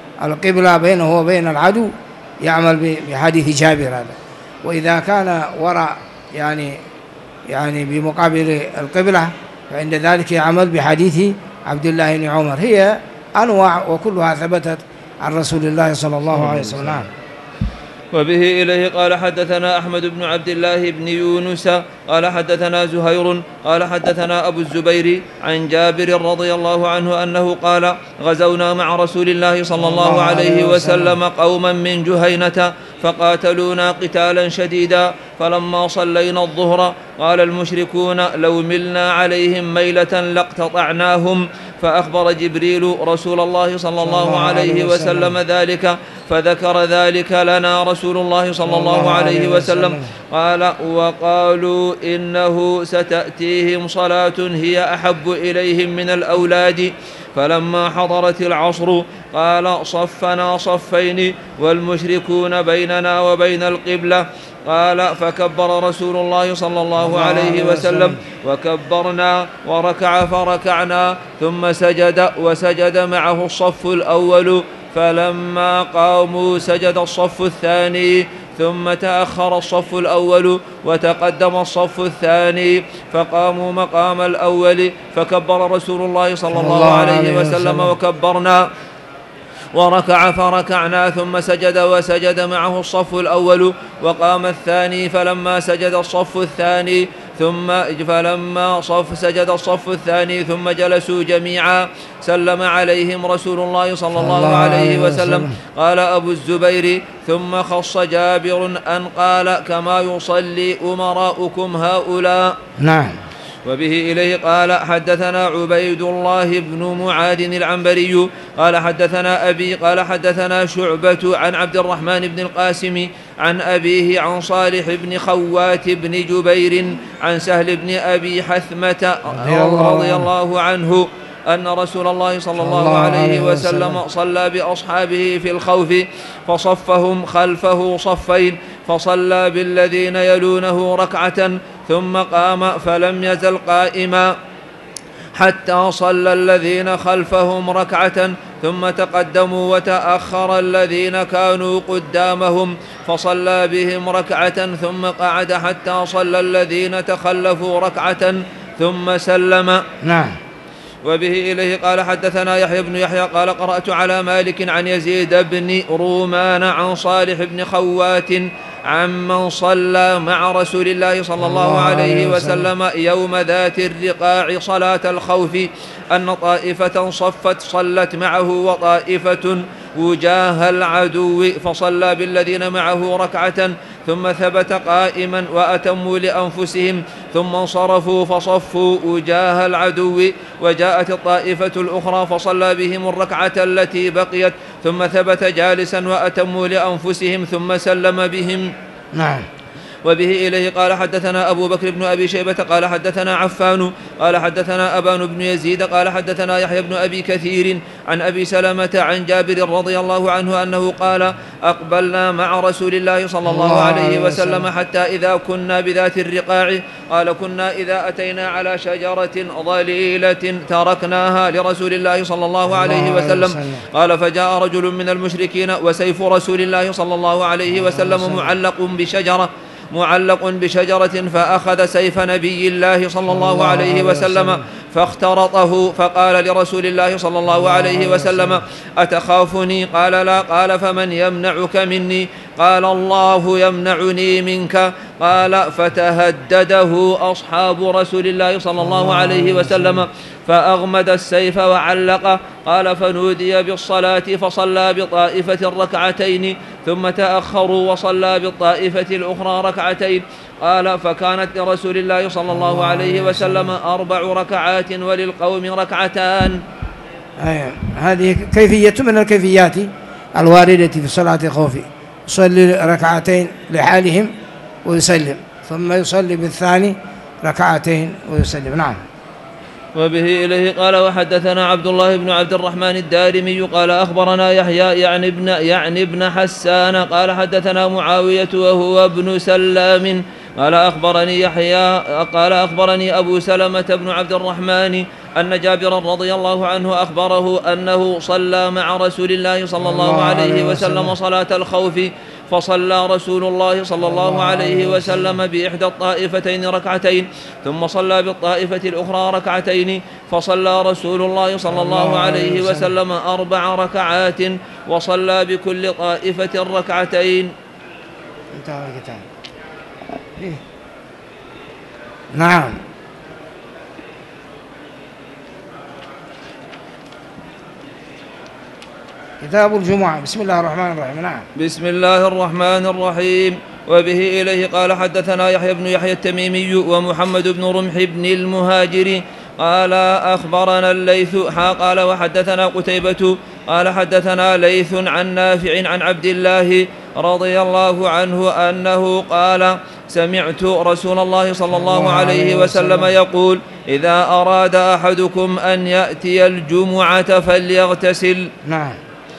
القبلة بينه وبين العدو يعمل بحديث جابر هذا، وإذا كان وراء يعني يعني بمقابل القبلة فعند ذلك يعمل بحديث عبد الله بن عمر. هي أنواع وكلها ثبتت عن رسول الله صلى الله عليه وسلم.
وبه إليه قال حدثنا أحمد بن عبد الله بن يونس قال حدثنا زهير قال حدثنا أبو الزبير عن جابر رضي الله عنه أنه قال غزونا مع رسول الله صلى الله عليه وسلم قوما من جهينة فقاتلونا قتالا شديدا، فلما صلينا الظهر قال المشركون لو ملنا عليهم ميلة لاقتطعناهم، فأخبر جبريل رسول الله صلى الله عليه وسلم ذلك، فذكر ذلك لنا رسول الله صلى الله عليه وسلم. قال وقالوا إنه ستأتيهم صلاة هي أحب إليهم من الأولاد، فلما حضرت العصر قال صفنا صفين والمشركون بيننا وبين القبلة، قال فكبر رسول الله صلى الله عليه وسلم وكبرنا وركع فركعنا، ثم سجد وسجد معه الصف الأول، فلما قاموا سجد الصف الثاني، ثم تأخر الصف الأول وتقدم الصف الثاني، فقاموا مقام الأول، فكبر رسول الله صلى الله عليه وسلم وكبرنا وركع فركعنا، ثم سجد وسجد معه الصف الأول، وقام الثاني، فلما سجد الصف الثاني ثم فلما صف سجد الصف الثاني ثم جلسوا جميعا سلم عليهم رسول الله صلى الله عليه وسلم. قال أبو الزبير ثم خص جابر أن قال كما يصلي أمراؤكم هؤلاء.
نعم.
وبه إليه قال حدثنا عبيد الله بن معاذ العنبري قال حدثنا أبي قال حدثنا شعبة عن عبد الرحمن بن القاسم عن أبيه عن صالح بن خوات بن جبير عن سهل بن أبي حثمة رضي الله عنه أن رسول الله صلى الله عليه وسلم صلى بأصحابه في الخوف فصفهم خلفه صفين، فصلى بالذين يلونه ركعة ثم قام فلم يزل قائما حتى صلى الذين خلفهم ركعة، ثم تقدموا وتأخر الذين كانوا قدامهم فصلى بهم ركعة، ثم قعد حتى صلى الذين تخلفوا ركعة ثم سلم.
نعم.
وبه إليه قال حدثنا يحيى بن يحيى قال قرأت على مالك عن يزيد بن رومان عن صالح بن خوات عمن صلى مع رسول الله صلى الله عليه وسلم يوم ذات الرقاع صلاة الخوف أن طائفة صفت صلت معه وطائفة وجاه العدو، فصلى بالذين معه ركعة ثم ثبت قائما وأتموا لأنفسهم، ثم انصرفوا فصفوا وجاه العدو، وجاءت الطائفة الأخرى فصلى بهم الركعة التي بقيت ثم ثبت جالسا وأتموا لأنفسهم ثم سلم بهم.
نعم.
وبه إليه قال حدثنا أبو بكر بن أبي شيبة قال حدثنا عفان قال حدثنا أبان بن يزيد قال حدثنا يحيى بن أبي كثير عن أبي سلمة عن جابر رضي الله عنه أنه قال أقبلنا مع رسول الله صلى الله عليه وسلم حتى إذا كنا بذات الرقاع قال كنا إذا أتينا على شجرة ظليلة تركناها لرسول الله صلى الله عليه وسلم. قال فجاء رجل من المشركين وسيف رسول الله صلى الله عليه وسلم معلق بشجرة معلق بشجرة فأخذ سيف نبي الله صلى الله عليه وسلم فاخترطه، فقال لرسول الله صلى الله عليه وسلم أتخافني؟ قال لا. قال فمن يمنعك مني؟ قال الله يمنعني منك. قال فتهدده أصحاب رسول الله صلى الله عليه وسلم فأغمد السيف وعلقه. قال فنودي بالصلاة فصلى بطائفة ركعتين ثم تأخروا وصلى بالطائفة الأخرى ركعتين. قال فكانت لرسول الله صلى الله عليه وسلم أربع ركعات وللقوم ركعتان.
أيه. هذه كيفية من الكيفيات الواردة في صلاة الخوف، يصلي ركعتين لحالهم ويسلم ثم يصلي بالثاني ركعتين ويسلم. نعم.
وبه إليه قال وحدثنا عبد الله بن عبد الرحمن الدارمي قال أخبرنا يحيى يعني ابن, يعني ابن حسان قال حدثنا معاوية وهو ابن سلام قال أخبرني يحيى قال أخبرني أبو سلمة بن عبد الرحمن أن جابر رضي الله عنه أخبره أنه صلى مع رسول الله صلى الله عليه وسلم صلاة الخوف فصلى رسول الله صلى الله عليه وسلم بإحدى الطائفتين ركعتين ثم صلى بالطائفة الأخرى ركعتين فصلى رسول الله صلى الله عليه وسلم أربع ركعات وصلى بكل طائفة ركعتين.
انتهى الكتاب. نعم. كتاب الجمعة. بسم الله الرحمن الرحيم. نعم.
بسم الله الرحمن الرحيم. وبه إليه قال حدثنا يحيى بن يحيى التميمي ومحمد بن رمح بن المهاجر قال أخبرنا الليث حا قال وحدثنا قتيبة قال حدثنا ليث عن نافع عن عبد الله رضي الله عنه أنه قال سمعت رسول الله صلى الله عليه وسلم يقول إذا أراد أحدكم أن يأتي الجمعة فليغتسل.
نعم.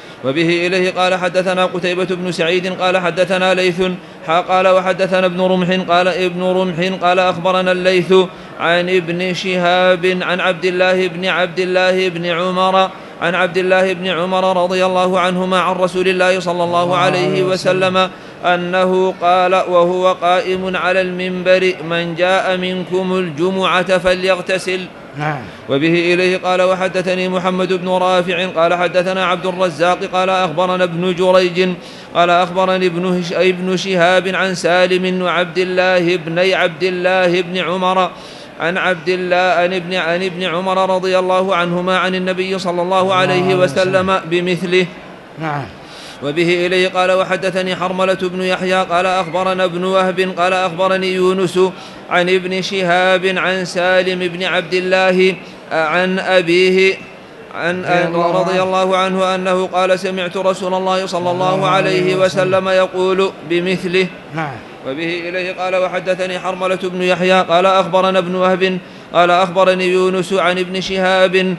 وبه إليه قال حدثنا قتيبة بن سعيد قال حدثنا ليث حا قال وحدثنا ابن رمح قال ابن رمح قال أخبرنا الليث عن ابن شهاب عن عبد الله بن عبد الله بن عمر عن عبد الله بن عمر رضي الله عنهما عن رسول الله صلى الله عليه وسلم أنه قال وهو قائم على المنبر من جاء منكم الجمعة فليغتسل.
نعم.
وبه إليه قال وحدثني محمد بن رافع قال حدثنا عبد الرزاق قال أخبرنا ابن جريج قال أخبرني ابن, ابن شهاب عن سالم وعبد الله بن عبد الله بن عمر عن عبد الله عن ابن, عن ابن عمر رضي الله عنهما عن النبي صلى الله عليه وسلم بمثله.
نعم.
وبه إليه قال وحدثني حرملة بن يحيى قال أخبرنا ابن وهب قال أخبرني يونس عن ابن شهاب عن سالم بن عبد الله عن أبيه عن رضي الله عنه أنه قال سمعت رسول الله صلى الله عليه وسلم يقول بمثله.
نعم.
وبه إليه قال وحدثني حرملة بن يحيى قال أخبرنا ابن وهب قال أخبرني يونس عن ابن شهاب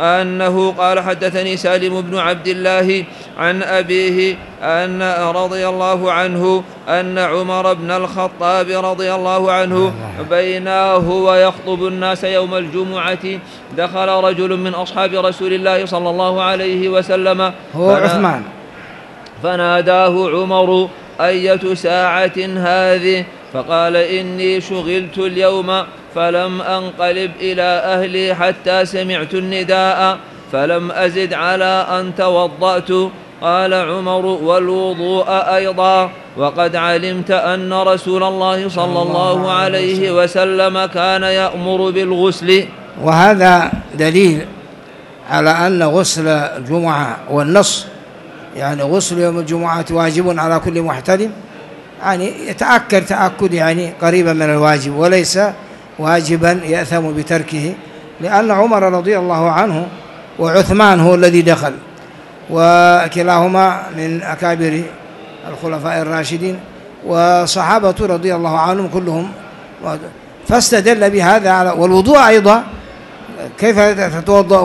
أنه قال حدثني سالم بن عبد الله عن أبيه أن رضي الله عنه أن عمر بن الخطاب رضي الله عنه بينما هو يخطب الناس يوم الجمعة دخل رجل من أصحاب رسول الله صلى الله عليه وسلم
هو عثمان
فناداه عمر أية ساعة هذه فقال إني شغلت اليوم فلم أنقلب إلى أهلي حتى سمعت النداء فلم أزد على أن توضأت. قال عمر والوضوء أيضا وقد علمت أن رسول الله صلى الله عليه وسلم كان يأمر بالغسل.
وهذا دليل على أن غسل الجمعة والنص يعني غسل يوم الجمعة واجب على كل محتلم يعني يتأكد تأكد يعني قريبا من الواجب وليس واجبا يأثم بتركه لأن عمر رضي الله عنه وعثمان هو الذي دخل وكلاهما من أكابر الخلفاء الراشدين وصحابة رضي الله عنهم كلهم فاستدل بهذا على والوضوء أيضا كيف تتوضأ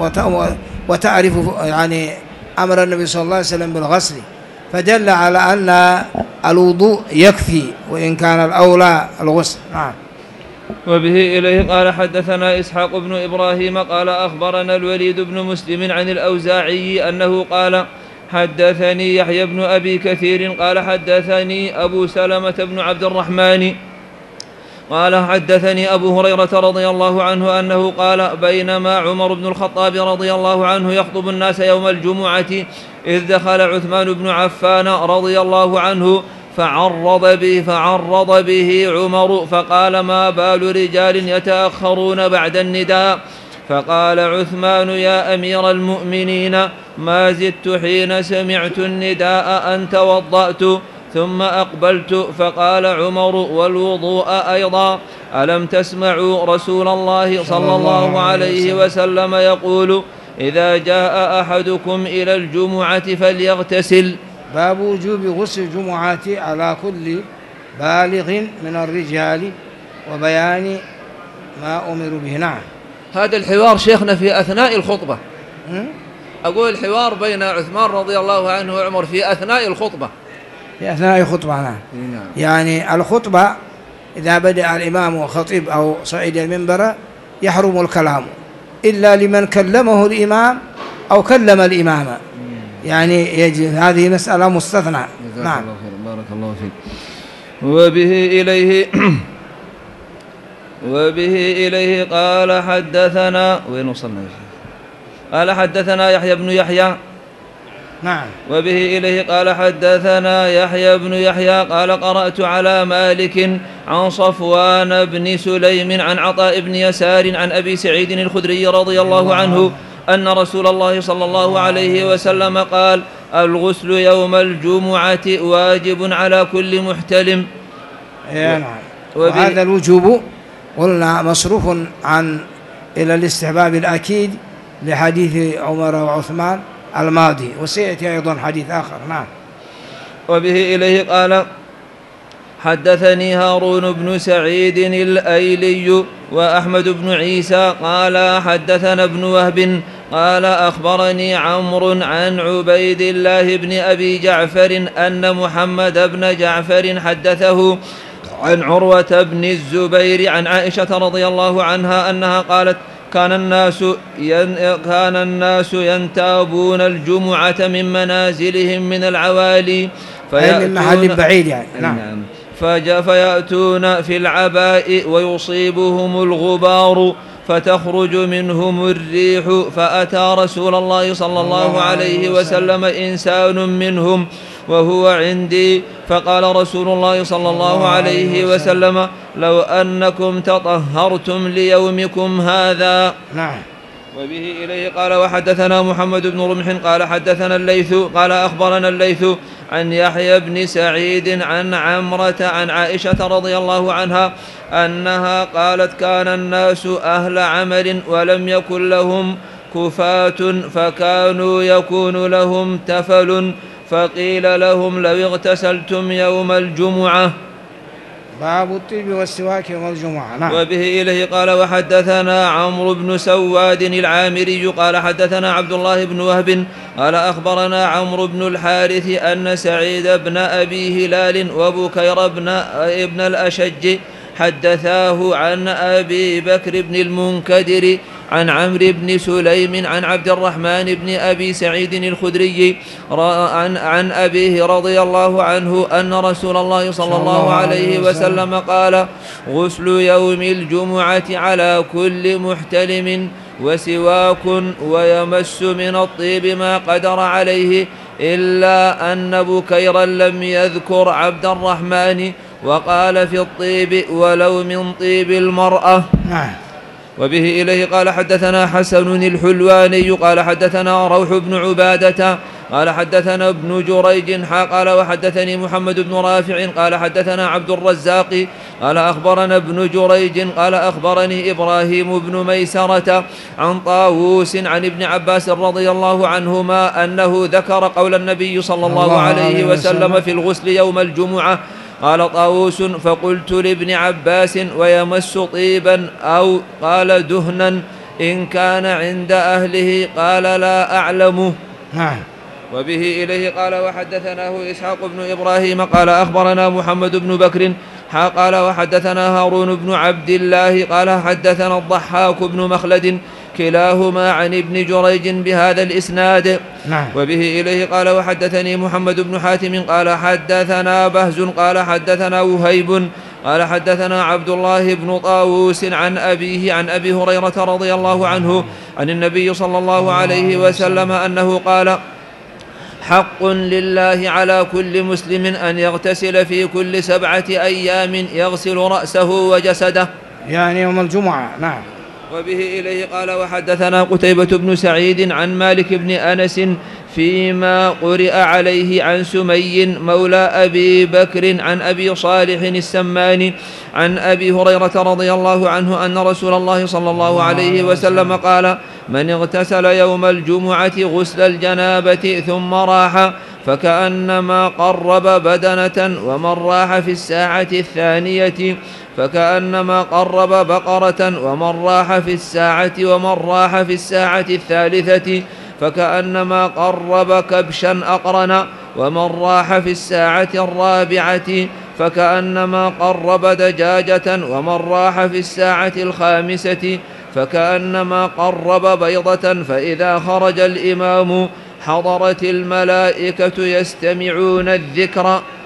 وتعرف يعني أمر النبي صلى الله عليه وسلم بالغسل فدل على أن الوضوء يكفي وإن كان الأولى الغسل. نعم.
وبه إليه قال حدثنا إسحاق بن إبراهيم قال أخبرنا الوليد بن مسلم عن الأوزاعي أنه قال حدثني يحيى بن أبي كثير قال حدثني أبو سلمة بن عبد الرحمن قال حدثني أبو هريرة رضي الله عنه أنه قال بينما عمر بن الخطاب رضي الله عنه يخطب الناس يوم الجمعة إذ دخل عثمان بن عفان رضي الله عنه فعرض به, فعرض به عمر فقال ما بال رجال يتأخرون بعد النداء فقال عثمان يا أمير المؤمنين ما زدت حين سمعت النداء أن توضأت ثم أقبلت فقال عمر والوضوء أيضا ألم تسمعوا رسول الله صلى الله عليه وسلم يقول إذا جاء أحدكم إلى الجمعة فليغتسل.
باب وجوب غسل الجمعة على كل بالغ من الرجال وبيان ما أمروا به. نعم.
هذا الحوار شيخنا في أثناء الخطبة أقول الحوار بين عثمان رضي الله عنه وعمر في أثناء الخطبة
في أثناء الخطبة. نعم. يعني الخطبة إذا بدأ الإمام وخطيب أو صعيد المنبر يحرم الكلام إلا لمن كلمه الإمام أو كلم الإمام يعني يجب هذه مسألة مستثنى. نعم.
الله فيك. وبه إليه وبه إليه قال حدثنا وين وصلنا؟ قال حدثنا يحيى بن يحيى.
نعم.
وبه إليه قال حدثنا يحيى بن يحيى قال قرأت على مالك عن صفوان بن سليم عن عطاء بن يسار عن أبي سعيد الخدري رضي الله عنه أن رسول الله صلى الله عليه وسلم قال: الغسل يوم الجمعة واجب على كل محتلم.
نعم. وهذا الوجوب قلنا مصروف عن إلى الاستحباب الأكيد لحديث عمر وعثمان الماضي، وسيأتي أيضا حديث آخر. نعم.
وبه إليه قال حدثني هارون بن سعيد الأيلي وأحمد بن عيسى قال حدثنا ابن وهب قال أخبرني عمرو عن عبيد الله بن أبي جعفر أن محمد بن جعفر حدثه عن عروة بن الزبير عن عائشة رضي الله عنها أنها قالت: كان الناس ين... كان الناس ينتابون الجمعة من منازلهم من العوالي
فيأتون من محل بعيد يعني. نعم.
فجاء فيأتون في العباء ويصيبهم الغبار فتخرج منهم الريح، فأتى رسول الله صلى الله عليه وسلم إنسان منهم وهو عندي فقال رسول الله صلى الله عليه وسلم: لو أنكم تطهرتم ليومكم هذا.
نعم.
وبه إليه قال وحدثنا محمد بن رمح قال حدثنا الليث قال أخبرنا الليث عن يحيى بن سعيد عن عمرة عن عائشة رضي الله عنها أنها قالت: كان الناس أهل عمل ولم يكن لهم كفاة فكانوا يكون لهم تفل، فقيل لهم: لو اغتسلتم يوم الجمعة.
باب الطيب والسواك يوم الجمعة. نعم.
وبه إليه قال وحدثنا عمرو بن سواد العامري قال حدثنا عبد الله بن وهب قال أخبرنا عمرو بن الحارث أن سعيد بن أبي هلال وبكير بن ابن الأشج حدثاه عن أبي بكر بن المنكدر عن عمرو بن سليم عن عبد الرحمن بن أبي سعيد الخدري عن, عن أبيه رضي الله عنه أن رسول الله صلى الله عليه وسلم قال: غسل يوم الجمعة على كل محتلم وسواك ويمس من الطيب ما قدر عليه، إلا أن بكيرا لم يذكر عبد الرحمن وقال في الطيب ولو من طيب المرأة.
نعم.
وبه إليه قال حدثنا حسن الحلواني قال حدثنا روح بن عبادة قال حدثنا ابن جريج قال وحدثني محمد بن رافع قال حدثنا عبد الرزاق قال أخبرنا ابن جريج قال أخبرني إبراهيم بن ميسرة عن طاووس عن ابن عباس رضي الله عنهما أنه ذكر قول النبي صلى الله عليه وسلم في الغسل يوم الجمعة. قال طاووس: فقلت لابن عباس: ويمس طيبا أو قال دهنا إن كان عند أهله؟ قال: لا أعلمه.
نعم.
وبه إليه قال وحدثناه إسحاق بن إبراهيم قال أخبرنا محمد بن بكر قال وحدثنا هارون بن عبد الله قال حدثنا الضحاك بن مخلد كلاهما عن ابن جريج بهذا الإسناد.
نعم.
وبه إليه قال وحدثني محمد بن حاتم قال حدثنا بهز قال حدثنا وهيب قال حدثنا عبد الله بن طاووس عن أبيه عن أبي هريرة رضي الله عنه عن النبي صلى الله عليه وسلم أنه قال: حق لله على كل مسلم أن يغتسل في كل سبعة أيام يغسل رأسه وجسده،
يعني يوم الجمعة. نعم.
وبه إليه قال وحدثنا قتيبة بن سعيد عن مالك بن أنس فيما قرئ عليه عن سمي مولى أبي بكر عن أبي صالح السماني عن أبي هريرة رضي الله عنه أن رسول الله صلى الله عليه وسلم قال: من اغتسل يوم الجمعة غسل الجنابة ثم راح فكأنما قرب بدنة، ومن راح في الساعة الثانية فكأنما قرب بقرة، ومن راح في الساعة ومن راح في الساعة الثالثة فكأنما قرب كبشا أقرن، ومن راح في الساعة الرابعة فكأنما قرب دجاجة، ومن راح في الساعة الخامسة فكأنما قرب بيضة. فإذا خرج الإمام حضرت الملائكة يستمعون الذكر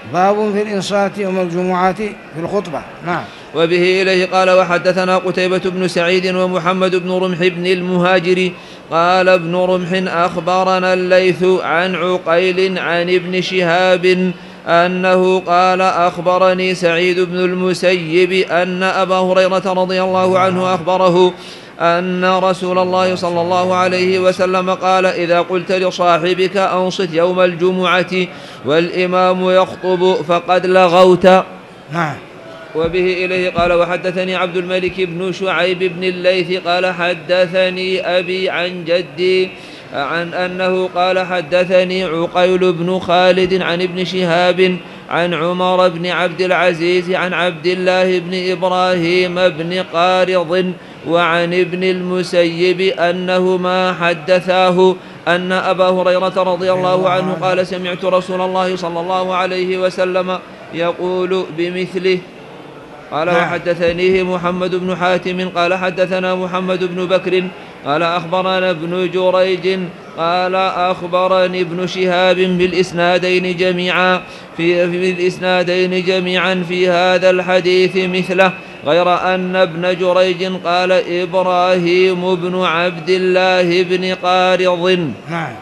باب في الإنصات يوم الجمعة في الخطبة. نعم.
وبه إليه قال وحدثنا قتيبة بن سعيد ومحمد بن رمح بن المهاجر قال ابن رمح أخبرنا الليث عن عقيل عن ابن شهاب أنه قال أخبرني سعيد بن المسيب أن أبا هريرة رضي الله عنه أخبره أن رسول الله صلى الله عليه وسلم قال إذا قلت لصاحبك أنصت يوم الجمعة والإمام يخطب فقد لغوت.
نعم.
وبه إليه قال وحدثني عبد الملك بن شعيب بن الليث قال حدثني أبي عن جدي عن أنه قال حدثني عقيل بن خالد عن ابن شهاب عن عمر بن عبد العزيز عن عبد الله بن إبراهيم بن قارض وعن ابن المسيب أنهما حدثاه أن أبا هريرة رضي الله عنه قال سمعت رسول الله صلى الله عليه وسلم يقول بمثله. قال وحدثنيه محمد بن حاتم قال حدثنا محمد بن بكر قال أخبرنا ابن جريج قال أخبرني ابن شهاب بالإسنادين جميعا في, في الإسنادين جميعا في هذا الحديث مثله غير أن ابن جريج قال إبراهيم بن عبد الله بن قارض.
نعم.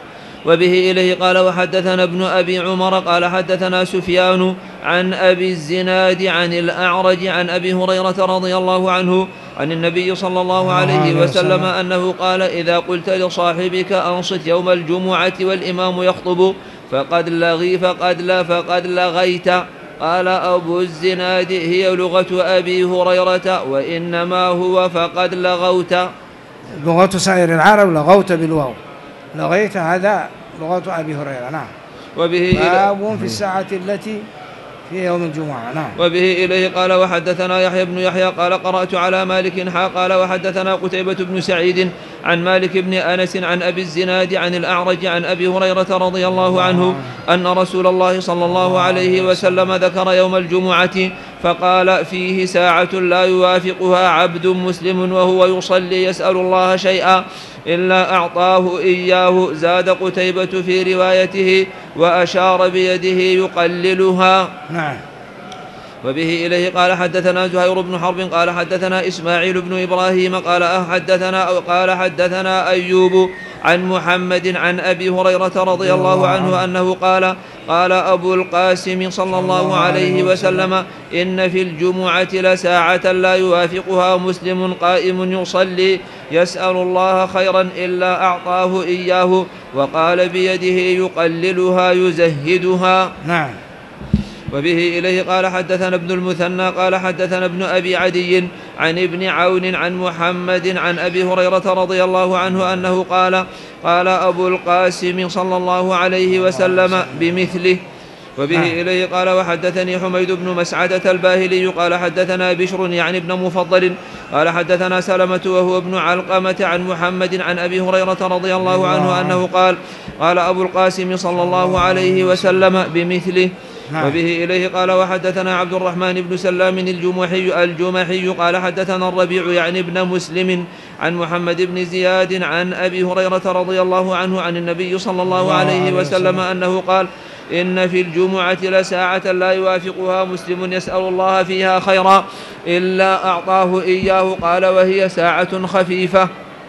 وبه إليه قال وحدثنا ابن أبي عمر قال حدثنا سفيان عن أبي الزناد عن الأعرج عن أبي هريرة رضي الله عنه عن النبي صلى الله عليه وسلم أنه قال إذا قلت لصاحبك أنصت يوم الجمعة والإمام يخطب فقد لغي فقد لا فقد لغيت. قال أبو الزناد هي لغة أبي هريرة وإنما هو فقد لغوت.
لغة سائر العرب لغوت بالواو، لغيت هذا لغة أبي هريرة. نعم.
وبه
باب في الساعة التي في يوم الجمعة. نعم.
وبه إليه قال وحدثنا يحيى بن يحيى قال قرأت على مالك حا قال وحدثنا قتيبة بن سعيد عن مالك بن أنس عن أبي الزناد عن الأعرج عن أبي هريرة رضي الله عنه أن رسول الله صلى الله عليه وسلم ذكر يوم الجمعة فقال فيه ساعة لا يوافقها عبد مسلم وهو يصلي يسأل الله شيئا إلا أعطاه إياه. زاد قتيبة في روايته وأشار بيده يقللها.
نعم.
وبه إليه قال حدثنا زهير بن حرب قال حدثنا إسماعيل بن إبراهيم قال حدثنا أو قال حدثنا أيوب عن محمد عن أبي هريرة رضي الله عنه أنه قال قال أبو القاسم صلى الله عليه وسلم إن في الجمعة لساعة لا يوافقها مسلم قائم يصلي يسأل الله خيرا إلا أعطاه إياه. وقال بيده يقللها يزهدها.
نعم.
وبه إليه قال حدثنا ابن المثنى قال حدثنا ابن أبي عدي عن ابن عون عن محمد عن أبي هريرة رضي الله عنه أنه قال قال أبو القاسم صلى الله عليه وسلم بمثله. وبه إليه قال وحدثني حميد بن مسعدة الباهلي قال حدثنا بشر يعني ابن مفضل قال حدثنا سلمة وهو ابن علقمة عن محمد عن أبي هريرة رضي الله عنه أنه قال قال أبو القاسم صلى الله عليه وسلم بمثله. وبه إليه قال وحدثنا عبد الرحمن بن سلام الجمحي الجمحي قال حدثنا الربيع يعني ابن مسلم عن محمد بن زياد عن أبي هريرة رضي الله عنه عن النبي صلى الله عليه وسلم أنه قال إن في الجمعة لساعة لا يوافقها مسلم يسأل الله فيها خيرا إلا أعطاه إياه. قال وهي ساعة خفيفة.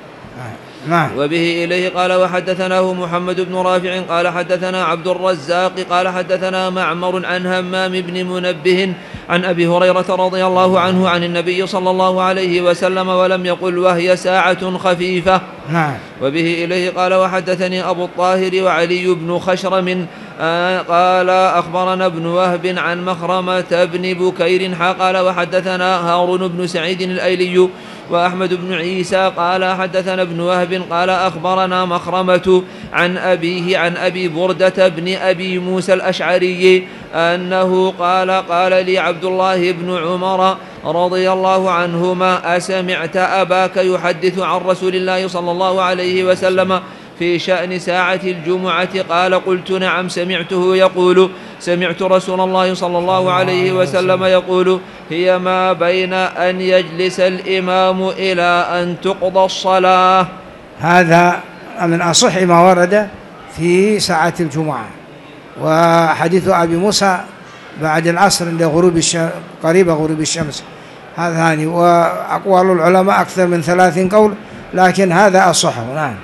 نعم.
وبه إليه قال وحدثناه محمد بن رافع قال حدثنا عبد الرزاق قال حدثنا معمر عن همام بن منبه عن أبي هريرة رضي الله عنه عن النبي صلى الله عليه وسلم ولم يقل وهي ساعة خفيفة.
نعم.
وبه إليه قال وحدثني أبو الطاهر وعلي بن خشرم آه قال أخبرنا ابن وهب عن مخرمة بن بكير قال وحدثنا هارون بن سعيد الأيلي وأحمد بن عيسى قال حدثنا ابن وهب قال أخبرنا مخرمة عن أبيه عن أبي بردة بن أبي موسى الأشعري أنه قال قال لي عبد الله بن عمر رضي الله عنهما أسمعت أباك يحدث عن رسول الله صلى الله عليه وسلم في شأن ساعة الجمعة؟ قال قلت نعم سمعته يقول سمعت رسول الله صلى الله عليه وسلم يقول هي ما بين أن يجلس الإمام إلى أن تقضى الصلاة.
هذا من أصح ما ورد في ساعة الجمعة وحديث أبي موسى بعد العصر عند غروب الشمس قريب غروب الشمس، هذا ثاني. وأقوال العلماء أكثر من ثلاثين قول، لكن هذا أصح. نعم.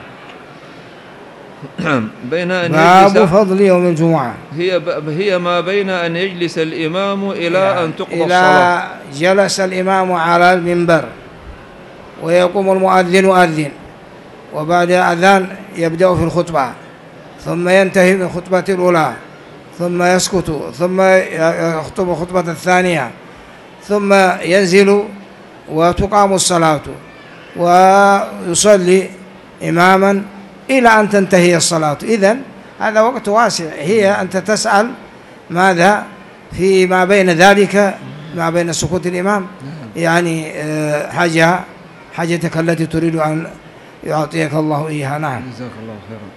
بين أن
باب فضل يوم الجمعة،
هي هي ما بين أن يجلس الإمام إلى يعني أن تقضى
إلى
الصلاة.
جلس الإمام على المنبر ويقوم المؤذن يؤذن، وبعد الأذان يبدأ في الخطبة، ثم ينتهي من الخطبة الأولى، ثم يسكت، ثم يخطب الخطبة الثانية، ثم ينزل وتقام الصلاة ويصلي إماما إلى أن تنتهي الصلاة. إذن هذا وقت واسع. هي أنت تسأل ماذا في ما بين ذلك، ما بين سكوت الإمام، يعني حاجة حاجتك التي تريد أن يعطيك الله إياها. نعم.
جزاك الله خيرا.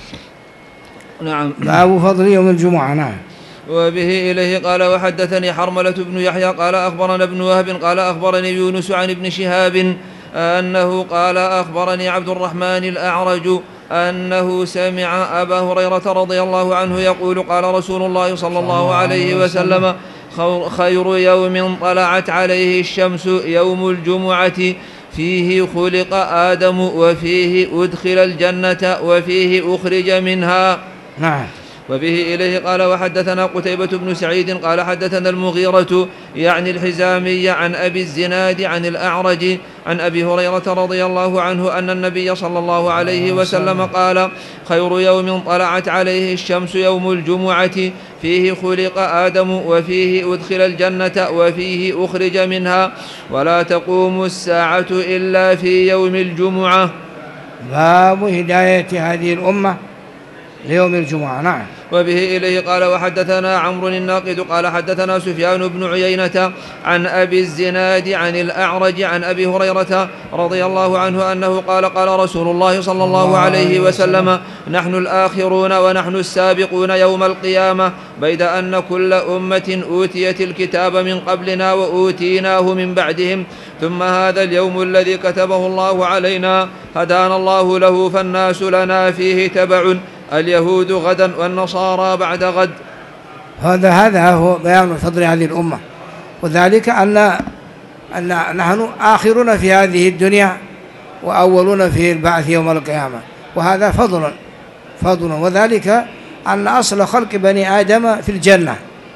نعم.
باب فضل يوم الجمعة. نعم.
وبه إليه قال وحدثني حرملة بن يحيى قال أخبرنا ابن وهب قال أخبرني يونس عن ابن شهاب أنه قال أخبرني عبد الرحمن الأعرج أنه سمع أبا هريرة رضي الله عنه يقول قال رسول الله صلى الله عليه وسلم خير يوم طلعت عليه الشمس يوم الجمعة فيه خلق آدم وفيه أدخل الجنة وفيه أخرج منها.
نعم.
وبه إليه قال وحدثنا قتيبة بن سعيد قال حدثنا المغيرة يعني الحزامي عن أبي الزناد عن الأعرج عن أبي هريرة رضي الله عنه أن النبي صلى الله عليه وسلم قال خير يوم طلعت عليه الشمس يوم الجمعة فيه خلق آدم وفيه أدخل الجنة وفيه أخرج منها ولا تقوم الساعة إلا في يوم الجمعة.
باب هداية هذه الأمة ليوم الجمعة. نعم.
وبه إليه قال وحدثنا عمرو الناقد قال حدثنا سفيان بن عيينة عن أبي الزناد عن الأعرج عن أبي هريرة رضي الله عنه أنه قال قال رسول الله صلى الله عليه وسلم نحن الآخرون ونحن السابقون يوم القيامة بيد أن كل أمة أوتيت الكتاب من قبلنا وأوتيناه من بعدهم ثم هذا اليوم الذي كتبه الله علينا هدانا الله له فالناس لنا فيه تبع اليهود غدا والنصارى بعد غد.
هذا هذا هو بيان فضل هذه الأمة، وذلك أن أن نحن آخرون في هذه الدنيا وأولون في البعث يوم القيامة، وهذا فضل فضل وذلك أن أصل خلق بني آدم في الجنة،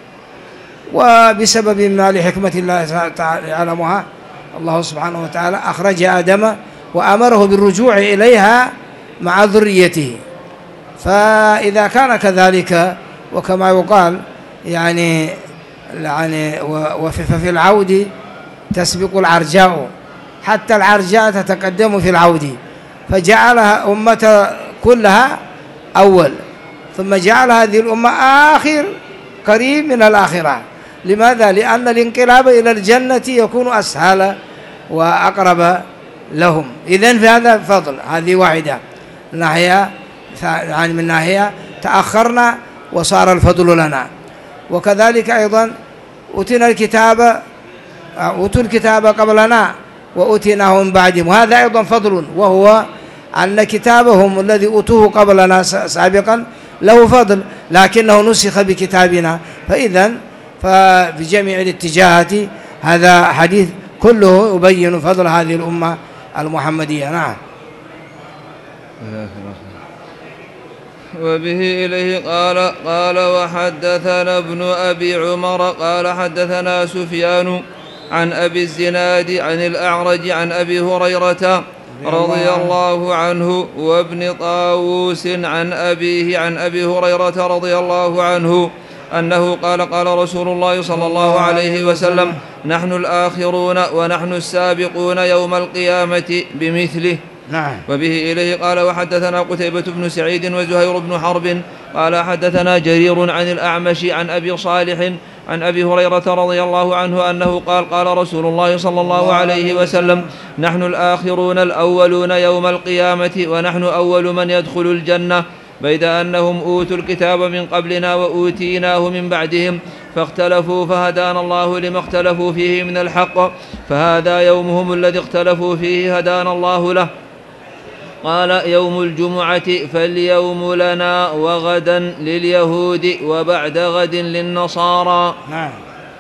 وبسبب ما لحكمة الله تعالى يعلمها الله سبحانه وتعالى أخرج آدم وأمره بالرجوع إليها مع ذريته. فإذا كان كذلك وكما يقال يعني يعني ففي العود تسبق العرجاء، حتى العرجاء تتقدم في العود، فجعلها أمة كلها أول، ثم جعل هذه الأمة آخر قريب من الآخرة. لماذا؟ لأن الانقلاب إلى الجنة يكون أسهل وأقرب لهم. إذن في هذا فضل، هذه واحدة ناحية، يعني من ناحية تأخرنا وصار الفضل لنا. وكذلك أيضا أوتينا الكتاب أوتوا الكتاب قبلنا وأوتيناه من بعدهم، وهذا أيضا فضل، وهو أن كتابهم الذي أوتوه قبلنا سابقا له فضل، لكنه نسخ بكتابنا. فإذا ففي جميع الاتجاهات هذا حديث كله يبين فضل هذه الأمة المحمدية. نعم.
وبه إليه قال قال وحدثنا ابن أبي عمر قال حدثنا سفيان عن أبي الزناد عن الأعرج عن أبي هريرة رضي الله عنه وابن طاووس عن أبيه عن أبي هريرة رضي الله عنه أنه قال قال رسول الله صلى الله عليه وسلم نحن الآخرون ونحن السابقون يوم القيامة بمثله.
نعم.
وبه إليه قال وحدثنا قتيبة بن سعيد وزهير بن حرب قال حدثنا جرير عن الأعمش عن أبي صالح عن أبي هريرة رضي الله عنه أنه قال قال رسول الله صلى الله عليه وسلم نحن الآخرون الأولون يوم القيامة ونحن أول من يدخل الجنة بيد أنهم أوتوا الكتاب من قبلنا وأوتيناه من بعدهم فاختلفوا فهدانا الله لما اختلفوا فيه من الحق فهذا يومهم الذي اختلفوا فيه هدانا الله له. قال يوم الجمعة فاليوم لنا وغدا لليهود وبعد غد للنصارى.
نعم.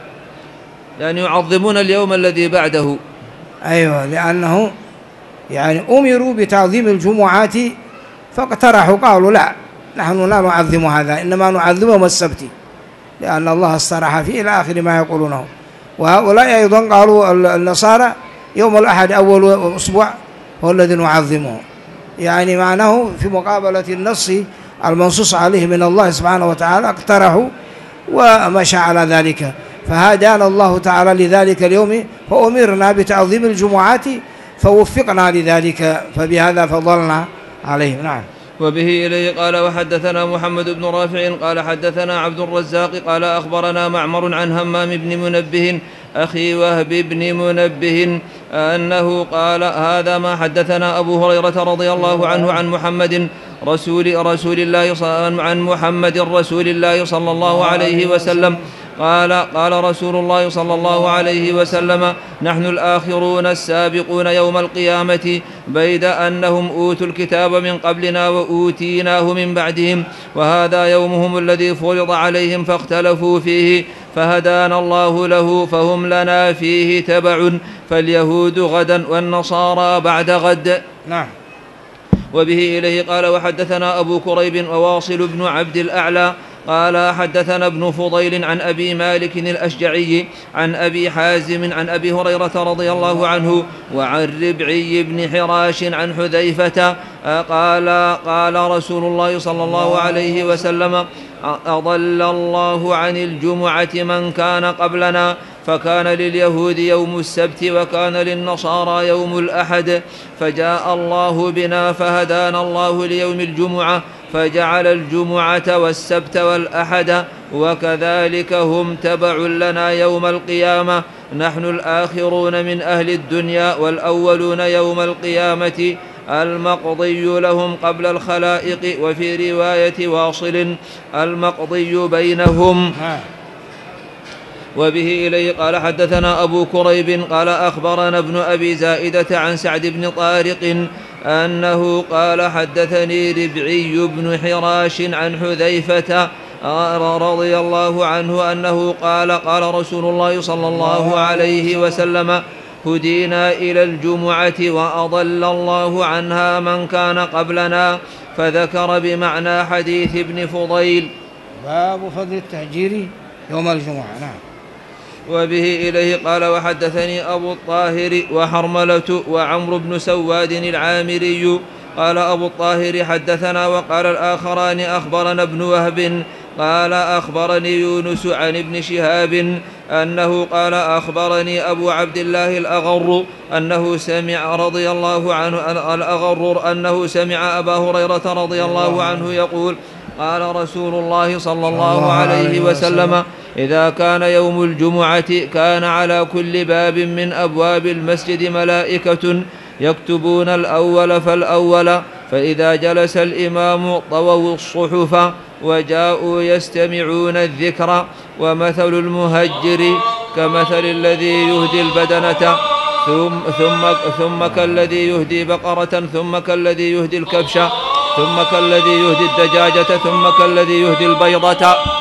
يعني يعظمون اليوم الذي بعده.
أيوة، لأنه يعني أمروا بتعظيم الجمعات فاقترحوا قالوا لا، نحن لا نعظم هذا، إنما نعظم يوم السبت لأن الله استراح فيه إلى آخر ما يقولونه. وهؤلاء أيضا قالوا النصارى يوم الأحد أول أسبوع هو الذي نعظمه، يعني معناه في مقابلة النص المنصوص عليه من الله سبحانه وتعالى اقترحوا ومشى على ذلك، فهدانا الله تعالى لذلك اليوم فأمرنا بتعظيم الجمعات فوفقنا لذلك، فبهذا فضلنا عليه. نعم.
وبه إليه قال وحدثنا محمد بن رافع قال حدثنا عبد الرزاق قال أخبرنا معمر عن همام بن منبه أخي وهب بن منبه أنه قال هذا ما حدثنا أبو هريرة رضي الله عنه عن محمد رسول رسول الله عن محمد رسول الله صلى الله عليه وسلم قال قال رسول الله صلى الله عليه وسلم نحن الآخرون السابقون يوم القيامة بيد أنهم أوتوا الكتاب من قبلنا وأوتيناه من بعدهم، وهذا يومهم الذي فرض عليهم فاختلفوا فيه فهدانا الله له فهم لنا فيه تبع، فاليهود غدا والنصارى بعد غد.
نعم.
وبه إليه قال وحدثنا أبو كريب وواصل بن عبد الأعلى قال حدثنا ابن فضيل عن أبي مالك الأشجعي عن أبي حازم عن أبي هريرة رضي الله عنه وعن ربعي بن حراش عن حذيفة قال قال رسول الله صلى الله عليه وسلم أضل الله عن الجمعة من كان قبلنا، فكان لليهود يوم السبت وكان للنصارى يوم الأحد، فجاء الله بنا فهدانا الله ليوم الجمعة فجعل الجمعة والسبت والأحد، وكذلك هم تبع لنا يوم القيامة، نحن الآخرون من أهل الدنيا والأولون يوم القيامة، المقضي لهم قبل الخلائق، وفي رواية واصل المقضي بينهم. وبه إليه قال حدثنا أبو كريب قال أخبرنا ابن أبي زائدة عن سعد بن طارق أنه قال حدثني ربعي بن حراش عن حذيفة رضي الله عنه أنه قال قال رسول الله صلى الله عليه وسلم هدينا إلى الجمعة وأضل الله عنها من كان قبلنا، فذكر بمعنى حديث ابن فضيل.
باب فضل التهجير يوم الجمعة. نعم.
وبه إليه قال وحدثني أبو الطاهر وحرملة وعمرو بن سواد العامري قال أبو الطاهر حدثنا، وقال الآخران أخبرنا ابن وهب قال أخبرني يونس عن ابن شهاب أنه قال أخبرني أبو عبد الله الأغر أنه سمع رضي الله عنه الأغر أنه سمع أبا هريرة رضي الله عنه يقول قال رسول الله صلى الله عليه وسلم إذا كان يوم الجمعة كان على كل باب من أبواب المسجد ملائكة يكتبون الأول فالأول، فإذا جلس الإمام طووا الصحف وجاءوا يستمعون الذكر، ومثل المهجر كمثل الذي يهدي البدنة ثم, ثم, ثم كالذي يهدي بقرة ثم كالذي يهدي الكبش ثم كالذي يهدي الدجاجة ثم كالذي يهدي البيضة.